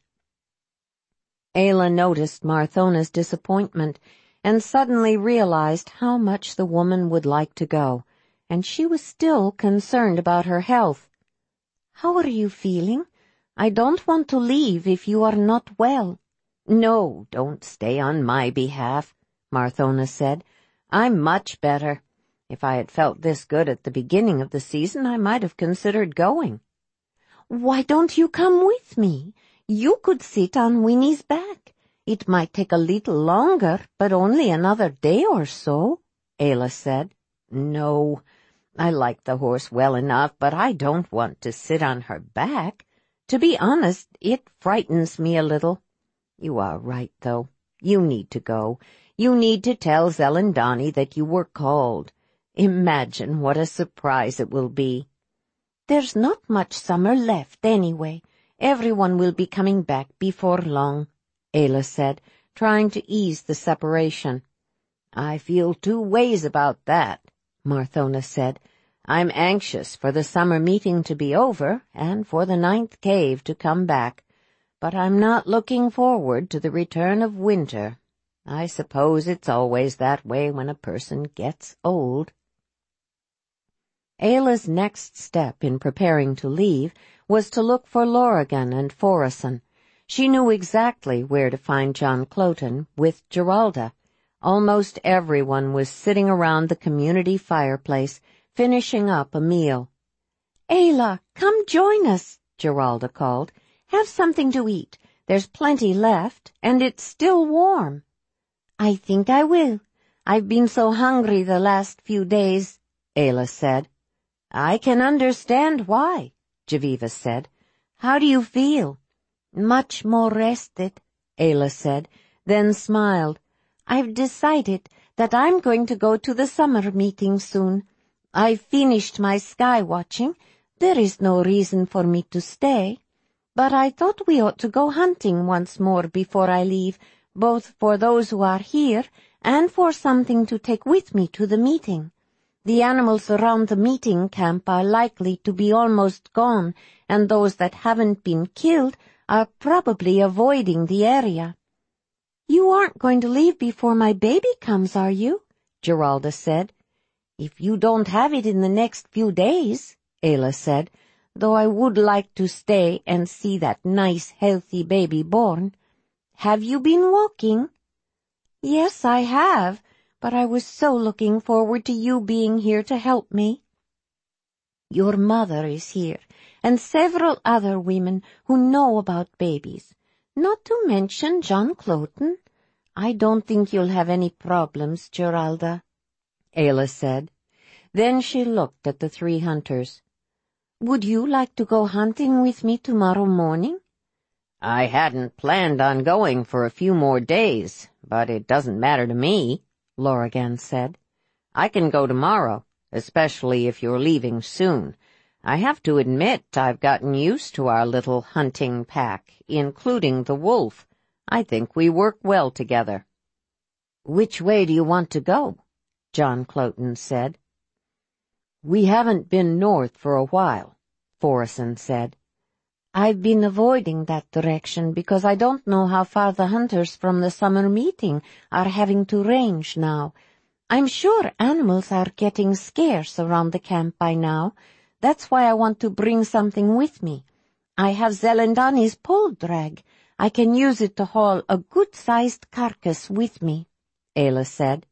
Ayla noticed Marthona's disappointment, and suddenly realized how much the woman would like to go, and she was still concerned about her health. "How are you feeling? I don't want to leave if you are not well." "No, don't stay on my behalf," Marthona said. "I'm much better. If I had felt this good at the beginning of the season, I might have considered going." "Why don't you come with me? You could sit on Winnie's back. It might take a little longer, but only another day or so," Ayla said. "No, I like the horse well enough, but I don't want to sit on her back. To be honest, it frightens me a little." "You are right, though. You need to go. You need to tell Zelendani that you were called. Imagine what a surprise it will be." "There's not much summer left anyway. Everyone will be coming back before long," Ayla said, trying to ease the separation. "I feel 2 ways about that," Marthona said. "I'm anxious for the summer meeting to be over and for the 9th cave to come back, but I'm not looking forward to the return of winter. I suppose it's always that way when a person gets old." Ayla's next step in preparing to leave was to look for Lorrigan and Forison. She knew exactly where to find John Cloten with Geralda. Almost everyone was sitting around the community fireplace, finishing up a meal. "Ayla, come join us," Geralda called. "Have something to eat. There's plenty left, and it's still warm." "I think I will. I've been so hungry the last few days," Ayla said. "I can understand why," Javiva said. "How do you feel?" "Much more rested," Ayla said, then smiled. "I've decided that I'm going to go to the summer meeting soon. I've finished my sky watching. There is no reason for me to stay. But I thought we ought to go hunting once more before I leave, both for those who are here and for something to take with me to the meeting. The animals around the meeting camp are likely to be almost gone, and those that haven't been killed are probably avoiding the area." "You aren't going to leave before my baby comes, are you?" Geralda said. "If you don't have it in the next few days," Ayla said, "though I would like to stay and see that nice, healthy baby born. Have you been walking?" "Yes, I have, but I was so looking forward to you being here to help me." "Your mother is here, and several other women who know about babies, not to mention John Cloten. I don't think you'll have any problems, Geralda," Ayla said. Then she looked at the three hunters. "Would you like to go hunting with me tomorrow morning?" "I hadn't planned on going for a few more days, but it doesn't matter to me," Lorrigan said. "I can go tomorrow, especially if you're leaving soon. I have to admit I've gotten used to our little hunting pack, including the wolf. I think we work well together." "Which way do you want to go?" John Cloten said. "We haven't been north for a while," Forrison said. "I've been avoiding that direction because I don't know how far the hunters from the summer meeting are having to range now. I'm sure animals are getting scarce around the camp by now. That's why I want to bring something with me. I have Zelendani's pole drag. I can use it to haul a good-sized carcass with me," Ayla said.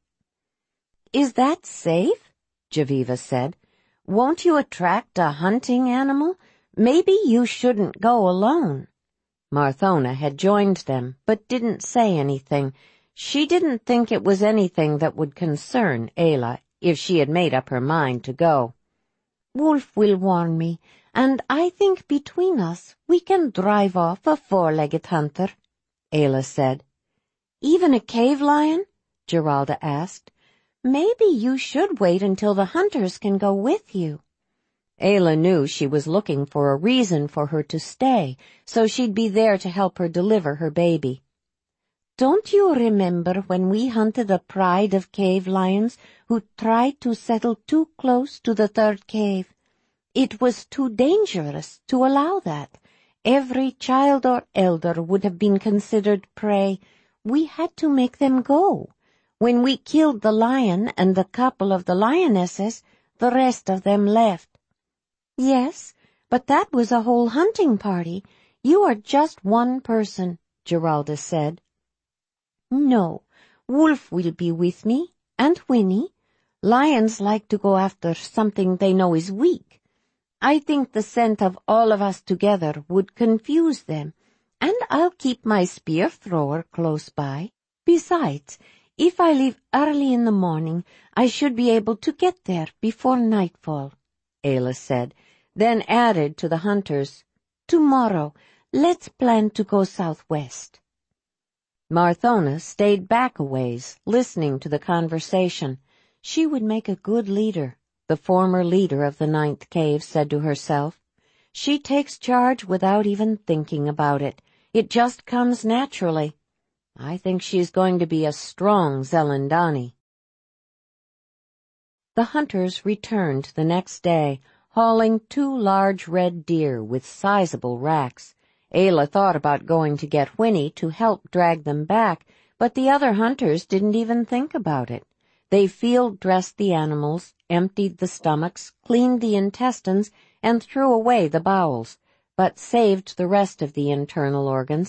"Is that safe?" Javiva said. "Won't you attract a hunting animal? Maybe you shouldn't go alone." Marthona had joined them, but didn't say anything. She didn't think it was anything that would concern Ayla if she had made up her mind to go. "Wolf will warn me, and I think between us we can drive off a four-legged hunter," Ayla said. "Even a cave lion?" Geralda asked. "Maybe you should wait until the hunters can go with you." Ayla knew she was looking for a reason for her to stay, so she'd be there to help her deliver her baby. "Don't you remember when we hunted a pride of cave lions who tried to settle too close to the third cave? It was too dangerous to allow that. Every child or elder would have been considered prey. We had to make them go. When we killed the lion and a couple of the lionesses, the rest of them left." "Yes, but that was a whole hunting party. You are just one person," Geralda said. "No, Wolf will be with me, and Winnie. Lions like to go after something they know is weak. I think the scent of all of us together would confuse them, and I'll keep my spear thrower close by. Besides, if I leave early in the morning, I should be able to get there before nightfall," Ayla said, then added to the hunters, "Tomorrow, let's plan to go southwest." Marthona stayed back a ways, listening to the conversation. She would make a good leader, the former leader of the 9th Cave said to herself. She takes charge without even thinking about it. It just comes naturally. I think she's going to be a strong Zelendani. The hunters returned the next day, hauling 2 large red deer with sizable racks. Ayla thought about going to get Winnie to help drag them back, but the other hunters didn't even think about it. They field-dressed the animals, emptied the stomachs, cleaned the intestines, and threw away the bowels, but saved the rest of the internal organs.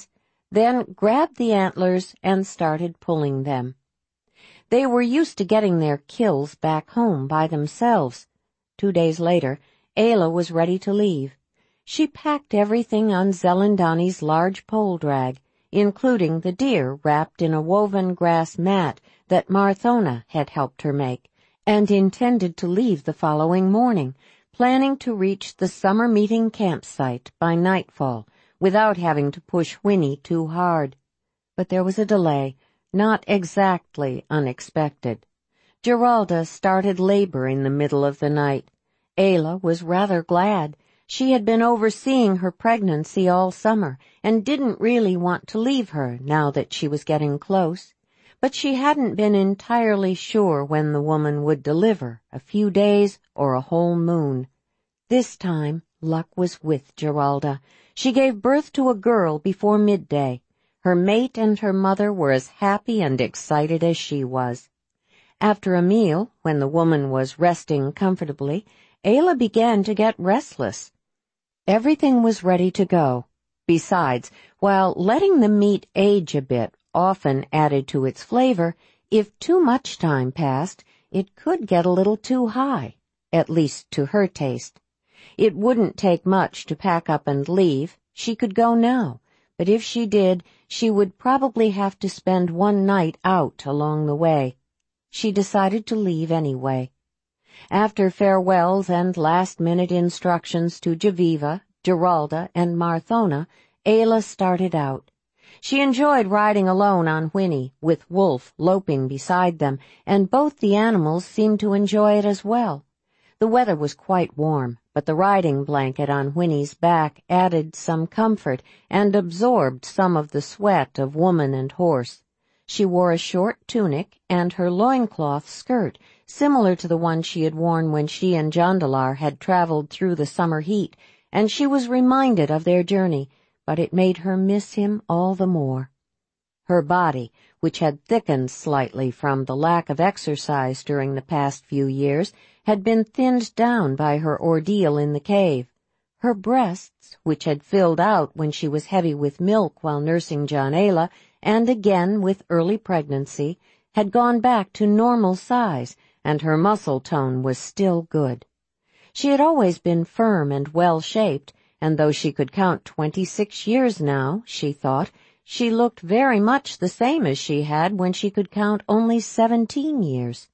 then grabbed the antlers and started pulling them. They were used to getting their kills back home by themselves. 2 days later, Ayla was ready to leave. She packed everything on Zelendani's large pole drag, including the deer wrapped in a woven grass mat that Marthona had helped her make, and intended to leave the following morning, planning to reach the summer meeting campsite by nightfall without having to whish Winnie too hard. But there was a delay, not exactly unexpected. Geralda started labor in the middle of the night. Ayla was rather glad. She had been overseeing her pregnancy all summer and didn't really want to leave her now that she was getting close. But she hadn't been entirely sure when the woman would deliver, a few days or a whole moon. This time, luck was with Geralda. She gave birth to a girl before midday. Her mate and her mother were as happy and excited as she was. After a meal, when the woman was resting comfortably, Ayla began to get restless. Everything was ready to go. Besides, while letting the meat age a bit often added to its flavor, if too much time passed, it could get a little too high, at least to her taste. It wouldn't take much to pack up and leave. She could go now, but if she did, she would probably have to spend one night out along the way. She decided to leave anyway. After farewells and last-minute instructions to Javiva, Geralda, and Marthona, Ayla started out. She enjoyed riding alone on Winnie, with Wolf loping beside them, and both the animals seemed to enjoy it as well. The weather was quite warm, but the riding blanket on Winnie's back added some comfort and absorbed some of the sweat of woman and horse. She wore a short tunic and her loincloth skirt, similar to the one she had worn when she and Jondalar had traveled through the summer heat, and she was reminded of their journey, but it made her miss him all the more. Her body, which had thickened slightly from the lack of exercise during the past few years, had been thinned down by her ordeal in the cave. Her breasts, which had filled out when she was heavy with milk while nursing John Ayla, and again with early pregnancy, had gone back to normal size, and her muscle tone was still good. She had always been firm and well-shaped, and though she could count 26 years now, she thought, she looked very much the same as she had when she could count only 17 years.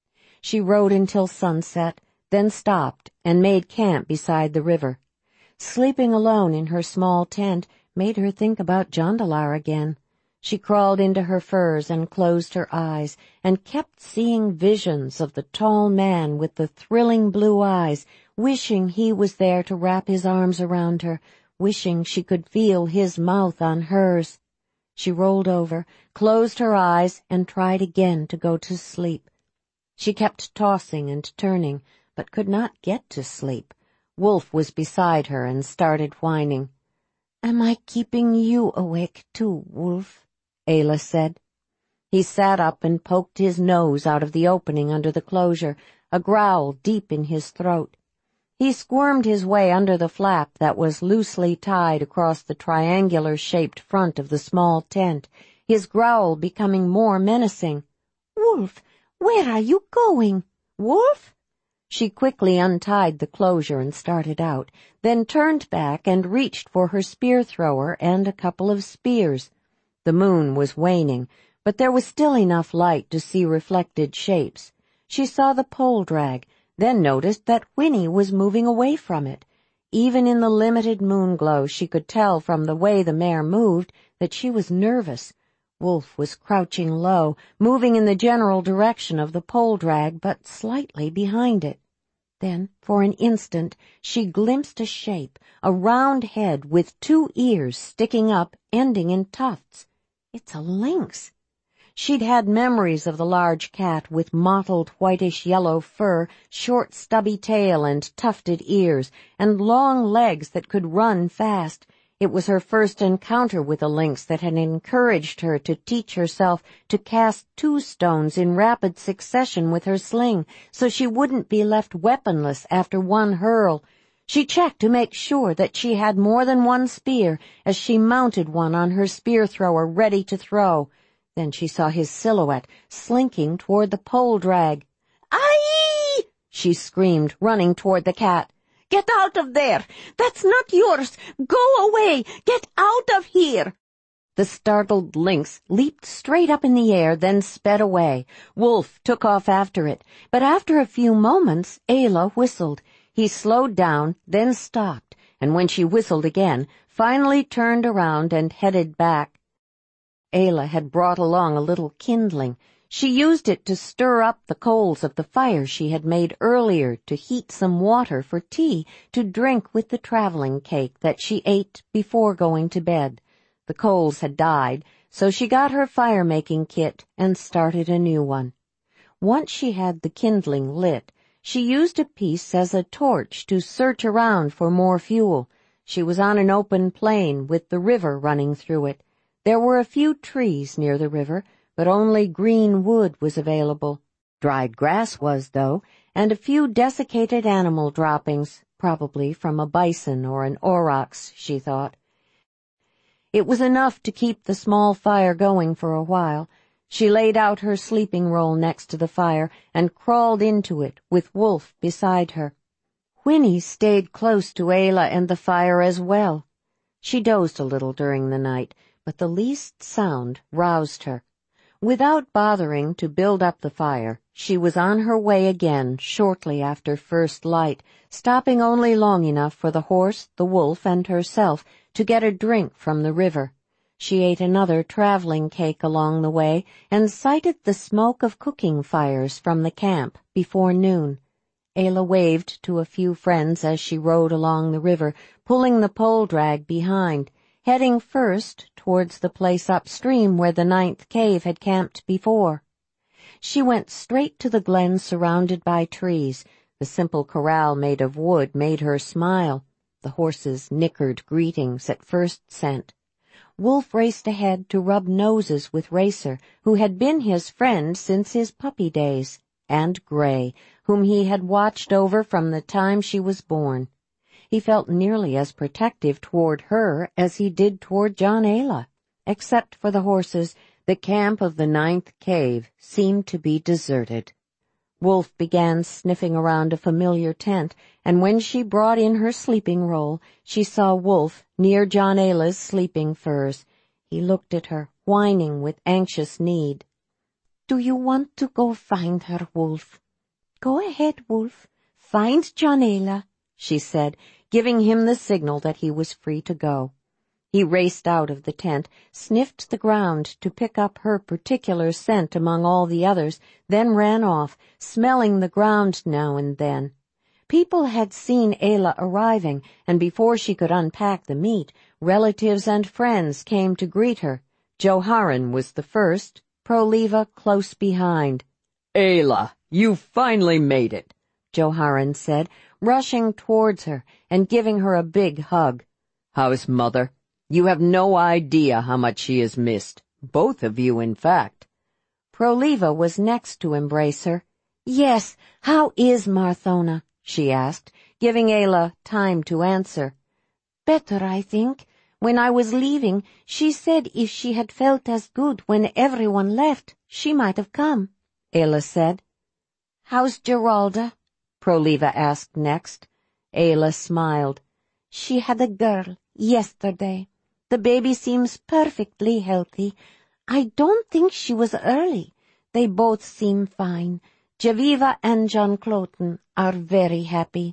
She rode until sunset, then stopped and made camp beside the river. Sleeping alone in her small tent made her think about Jondalar again. She crawled into her furs and closed her eyes and kept seeing visions of the tall man with the thrilling blue eyes, wishing he was there to wrap his arms around her, wishing she could feel his mouth on hers. She rolled over, closed her eyes, and tried again to go to sleep. She kept tossing and turning, but could not get to sleep. Wolf was beside her and started whining. "Am I keeping you awake too, Wolf?" Ayla said. He sat up and poked his nose out of the opening under the closure, a growl deep in his throat. He squirmed his way under the flap that was loosely tied across the triangular-shaped front of the small tent, his growl becoming more menacing. "Wolf, where are you going? Wolf?" She quickly untied the closure and started out, then turned back and reached for her spear-thrower and a couple of spears. The moon was waning, but there was still enough light to see reflected shapes. She saw the pole drag, then noticed that Winnie was moving away from it. Even in the limited moonglow she could tell from the way the mare moved that she was nervous. Wolf was crouching low, moving in the general direction of the pole drag, but slightly behind it. Then, for an instant, she glimpsed a shape, a round head with 2 ears sticking up, ending in tufts. "It's a lynx." She'd had memories of the large cat with mottled whitish-yellow fur, short stubby tail and tufted ears, and long legs that could run fast. It was her first encounter with a lynx that had encouraged her to teach herself to cast 2 stones in rapid succession with her sling, so she wouldn't be left weaponless after one hurl. She checked to make sure that she had more than one spear as she mounted one on her spear thrower ready to throw. Then she saw his silhouette slinking toward the pole drag. "Aye!" she screamed, running toward the cat. "Get out of there! That's not yours! Go away! Get out of here!" The startled lynx leaped straight up in the air, then sped away. Wolf took off after it, but after a few moments, Ayla whistled. He slowed down, then stopped, and when she whistled again, finally turned around and headed back. Ayla had brought along a little kindling. She used it to stir up the coals of the fire she had made earlier to heat some water for tea to drink with the traveling cake that she ate before going to bed. The coals had died, so she got her fire-making kit and started a new one. Once she had the kindling lit, she used a piece as a torch to search around for more fuel. She was on an open plain with the river running through it. There were a few trees near the river, but only green wood was available. Dried grass was, though, and a few desiccated animal droppings, probably from a bison or an aurochs, she thought. It was enough to keep the small fire going for a while. She laid out her sleeping roll next to the fire and crawled into it with Wolf beside her. Winnie stayed close to Ayla and the fire as well. She dozed a little during the night, but the least sound roused her. Without bothering to build up the fire, she was on her way again shortly after first light, stopping only long enough for the horse, the wolf, and herself to get a drink from the river. She ate another traveling cake along the way and sighted the smoke of cooking fires from the camp before noon. Ayla waved to a few friends as she rode along the river, pulling the pole drag behind, heading first towards the place upstream where the 9th cave had camped before. She went straight to the glen surrounded by trees. The simple corral made of wood made her smile. The horses nickered greetings at first scent. Wolf raced ahead to rub noses with Racer, who had been his friend since his puppy days, and Gray, whom he had watched over from the time she was born. He felt nearly as protective toward her as he did toward John Ayla. Except for the horses, the camp of the 9th cave seemed to be deserted. Wolf began sniffing around a familiar tent, and when she brought in her sleeping roll, she saw Wolf near John Ayla's sleeping furs. He looked at her, whining with anxious need. "Do you want to go find her, Wolf?" "Go ahead, Wolf. Find John Ayla," she said, giving him the signal that he was free to go. He raced out of the tent, sniffed the ground to pick up her particular scent among all the others, then ran off, smelling the ground now and then. People had seen Ayla arriving, and before she could unpack the meat, relatives and friends came to greet her. Joharen was the first, Proliva close behind. "Ayla, you finally made it," Joharen said, rushing towards her and giving her a big hug. "How's Mother? You have no idea how much she is missed. Both of you, in fact." Proliva was next to embrace her. "Yes, how is Marthona?" she asked, giving Ayla time to answer. "Better, I think. When I was leaving, she said if she had felt as good when everyone left, she might have come," Ayla said. "How's Geralda?" Proliva asked next. Ayla smiled. "She had a girl yesterday. The baby seems perfectly healthy. I don't think she was early. They both seem fine. Javiva and John Cloten are very happy."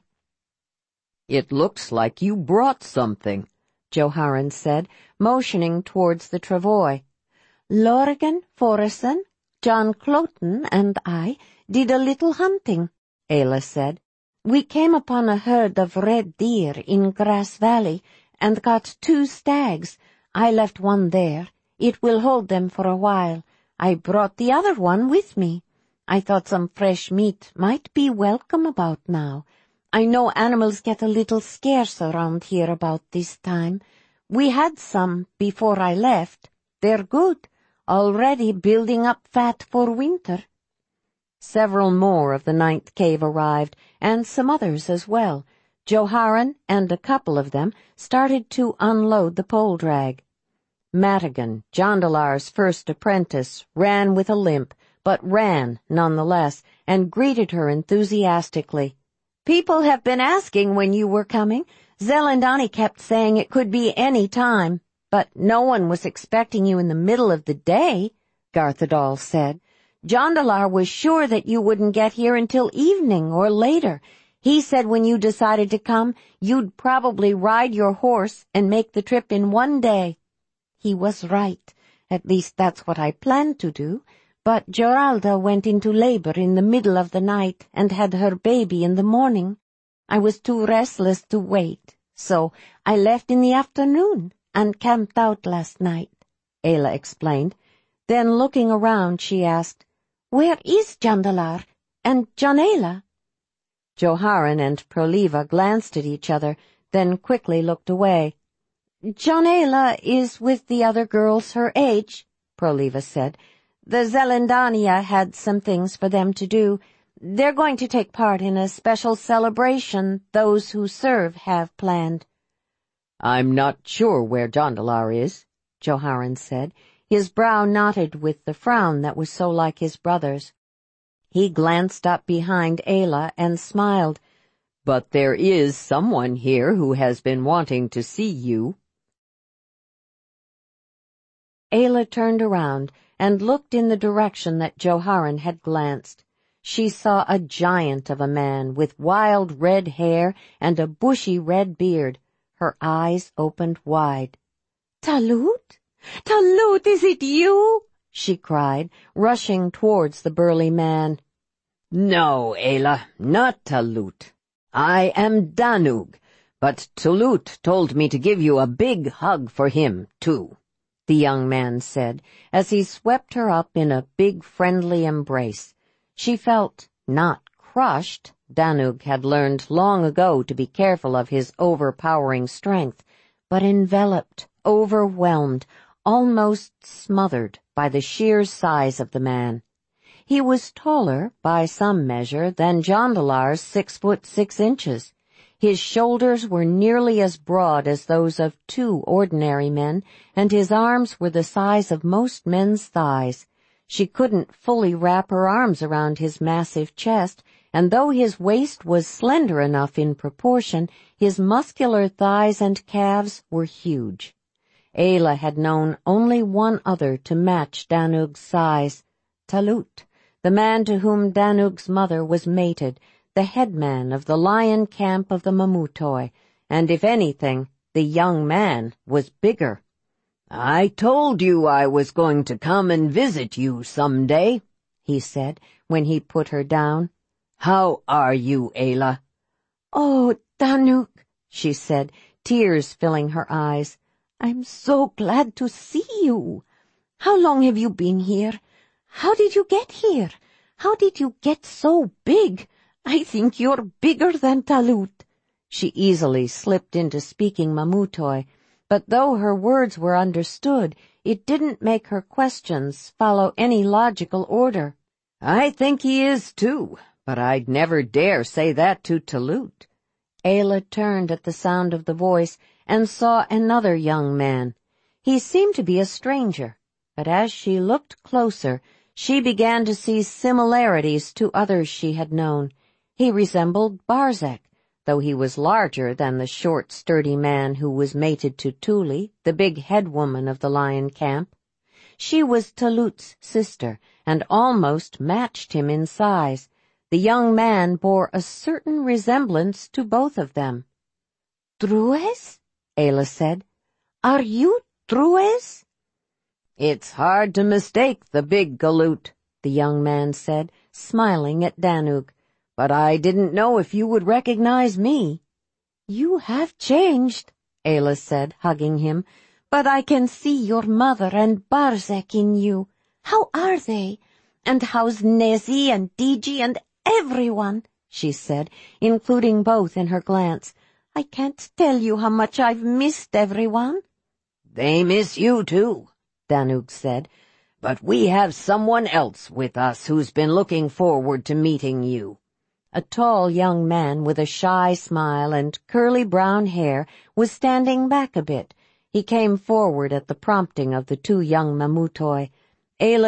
"It looks like you brought something," Joharen said, motioning towards the travois. "Lorgan Forreson, John Cloten, and I did a little hunting," Ayla said. "We came upon a herd of red deer in Grass Valley and got 2 stags. I left one there. It will hold them for a while. I brought the other one with me. I thought some fresh meat might be welcome about now. I know animals get a little scarce around here about this time. We had some before I left. They're good, already building up fat for winter." Several more of the 9th cave arrived, and some others as well. Joharan and a couple of them started to unload the pole drag. Matigan, Jondalar's first apprentice, ran with a limp, but ran nonetheless, and greeted her enthusiastically. "People have been asking when you were coming. Zelendani kept saying it could be any time, but no one was expecting you in the middle of the day," Garthadal said. "Jondalar was sure that you wouldn't get here until evening or later. He said when you decided to come, you'd probably ride your horse and make the trip in one day." He was right. At least that's what I planned to do. But Geralda went into labor in the middle of the night and had her baby in the morning. I was too restless to wait, so I left in the afternoon and camped out last night, Ayla explained. Then looking around, she asked, "Where is Jondalar and Janela?" Joharan and Proliva glanced at each other, then quickly looked away. "Janela is with the other girls her age," Proliva said. "The Zelendania had some things for them to do. They're going to take part in a special celebration those who serve have planned." "I'm not sure where Jondalar is," Joharan said, his brow knotted with the frown that was so like his brother's. He glanced up behind Ayla and smiled. "But there is someone here who has been wanting to see you." Ayla turned around and looked in the direction that Joharan had glanced. She saw a giant of a man with wild red hair and a bushy red beard. Her eyes opened wide. "Talut? Talut, is it you?" she cried, rushing towards the burly man. "No, Ayla, not Talut. I am Danug, but Talut told me to give you a big hug for him, too," the young man said, as he swept her up in a big friendly embrace. She felt not crushed. Danug had learned long ago to be careful of his overpowering strength, but enveloped, overwhelmed, almost smothered by the sheer size of the man. He was taller, by some measure, than Jondalar's 6'6". His shoulders were nearly as broad as those of 2 ordinary men, and his arms were the size of most men's thighs. She couldn't fully wrap her arms around his massive chest, and though his waist was slender enough in proportion, his muscular thighs and calves were huge. Ayla had known only one other to match Danug's size, Talut, the man to whom Danug's mother was mated, the headman of the lion camp of the Mamutoi, and if anything, the young man was bigger. "I told you I was going to come and visit you some day," he said, when he put her down. "How are you, Ayla?" "Oh, Danug," she said, tears filling her eyes. "I'm so glad to see you. How long have you been here? How did you get here? How did you get so big? I think you're bigger than Talut." She easily slipped into speaking Mamutoi, but though her words were understood, it didn't make her questions follow any logical order. "I think he is, too, but I'd never dare say that to Talut." Ayla turned at the sound of the voice and saw another young man. He seemed to be a stranger, but as she looked closer, she began to see similarities to others she had known. He resembled Barzek, though he was larger than the short, sturdy man who was mated to Tuli, the big head woman of the lion camp. She was Talut's sister, and almost matched him in size. The young man bore a certain resemblance to both of them. "Drues?" Ayla said. "Are you Drues?" "It's hard to mistake the big galoot," the young man said, smiling at Danug. "But I didn't know if you would recognize me." "You have changed," Ayla said, hugging him, "but I can see your mother and Barzek in you. How are they? And how's Nezi and Diji and everyone?" she said, including both in her glance. "I can't tell you how much I've missed everyone." "They miss you, too," Danug said, "but we have someone else with us who's been looking forward to meeting you. A tall young man with a shy smile and curly brown hair was standing back a bit. He came forward at the prompting of the two young mamutoi. Ayla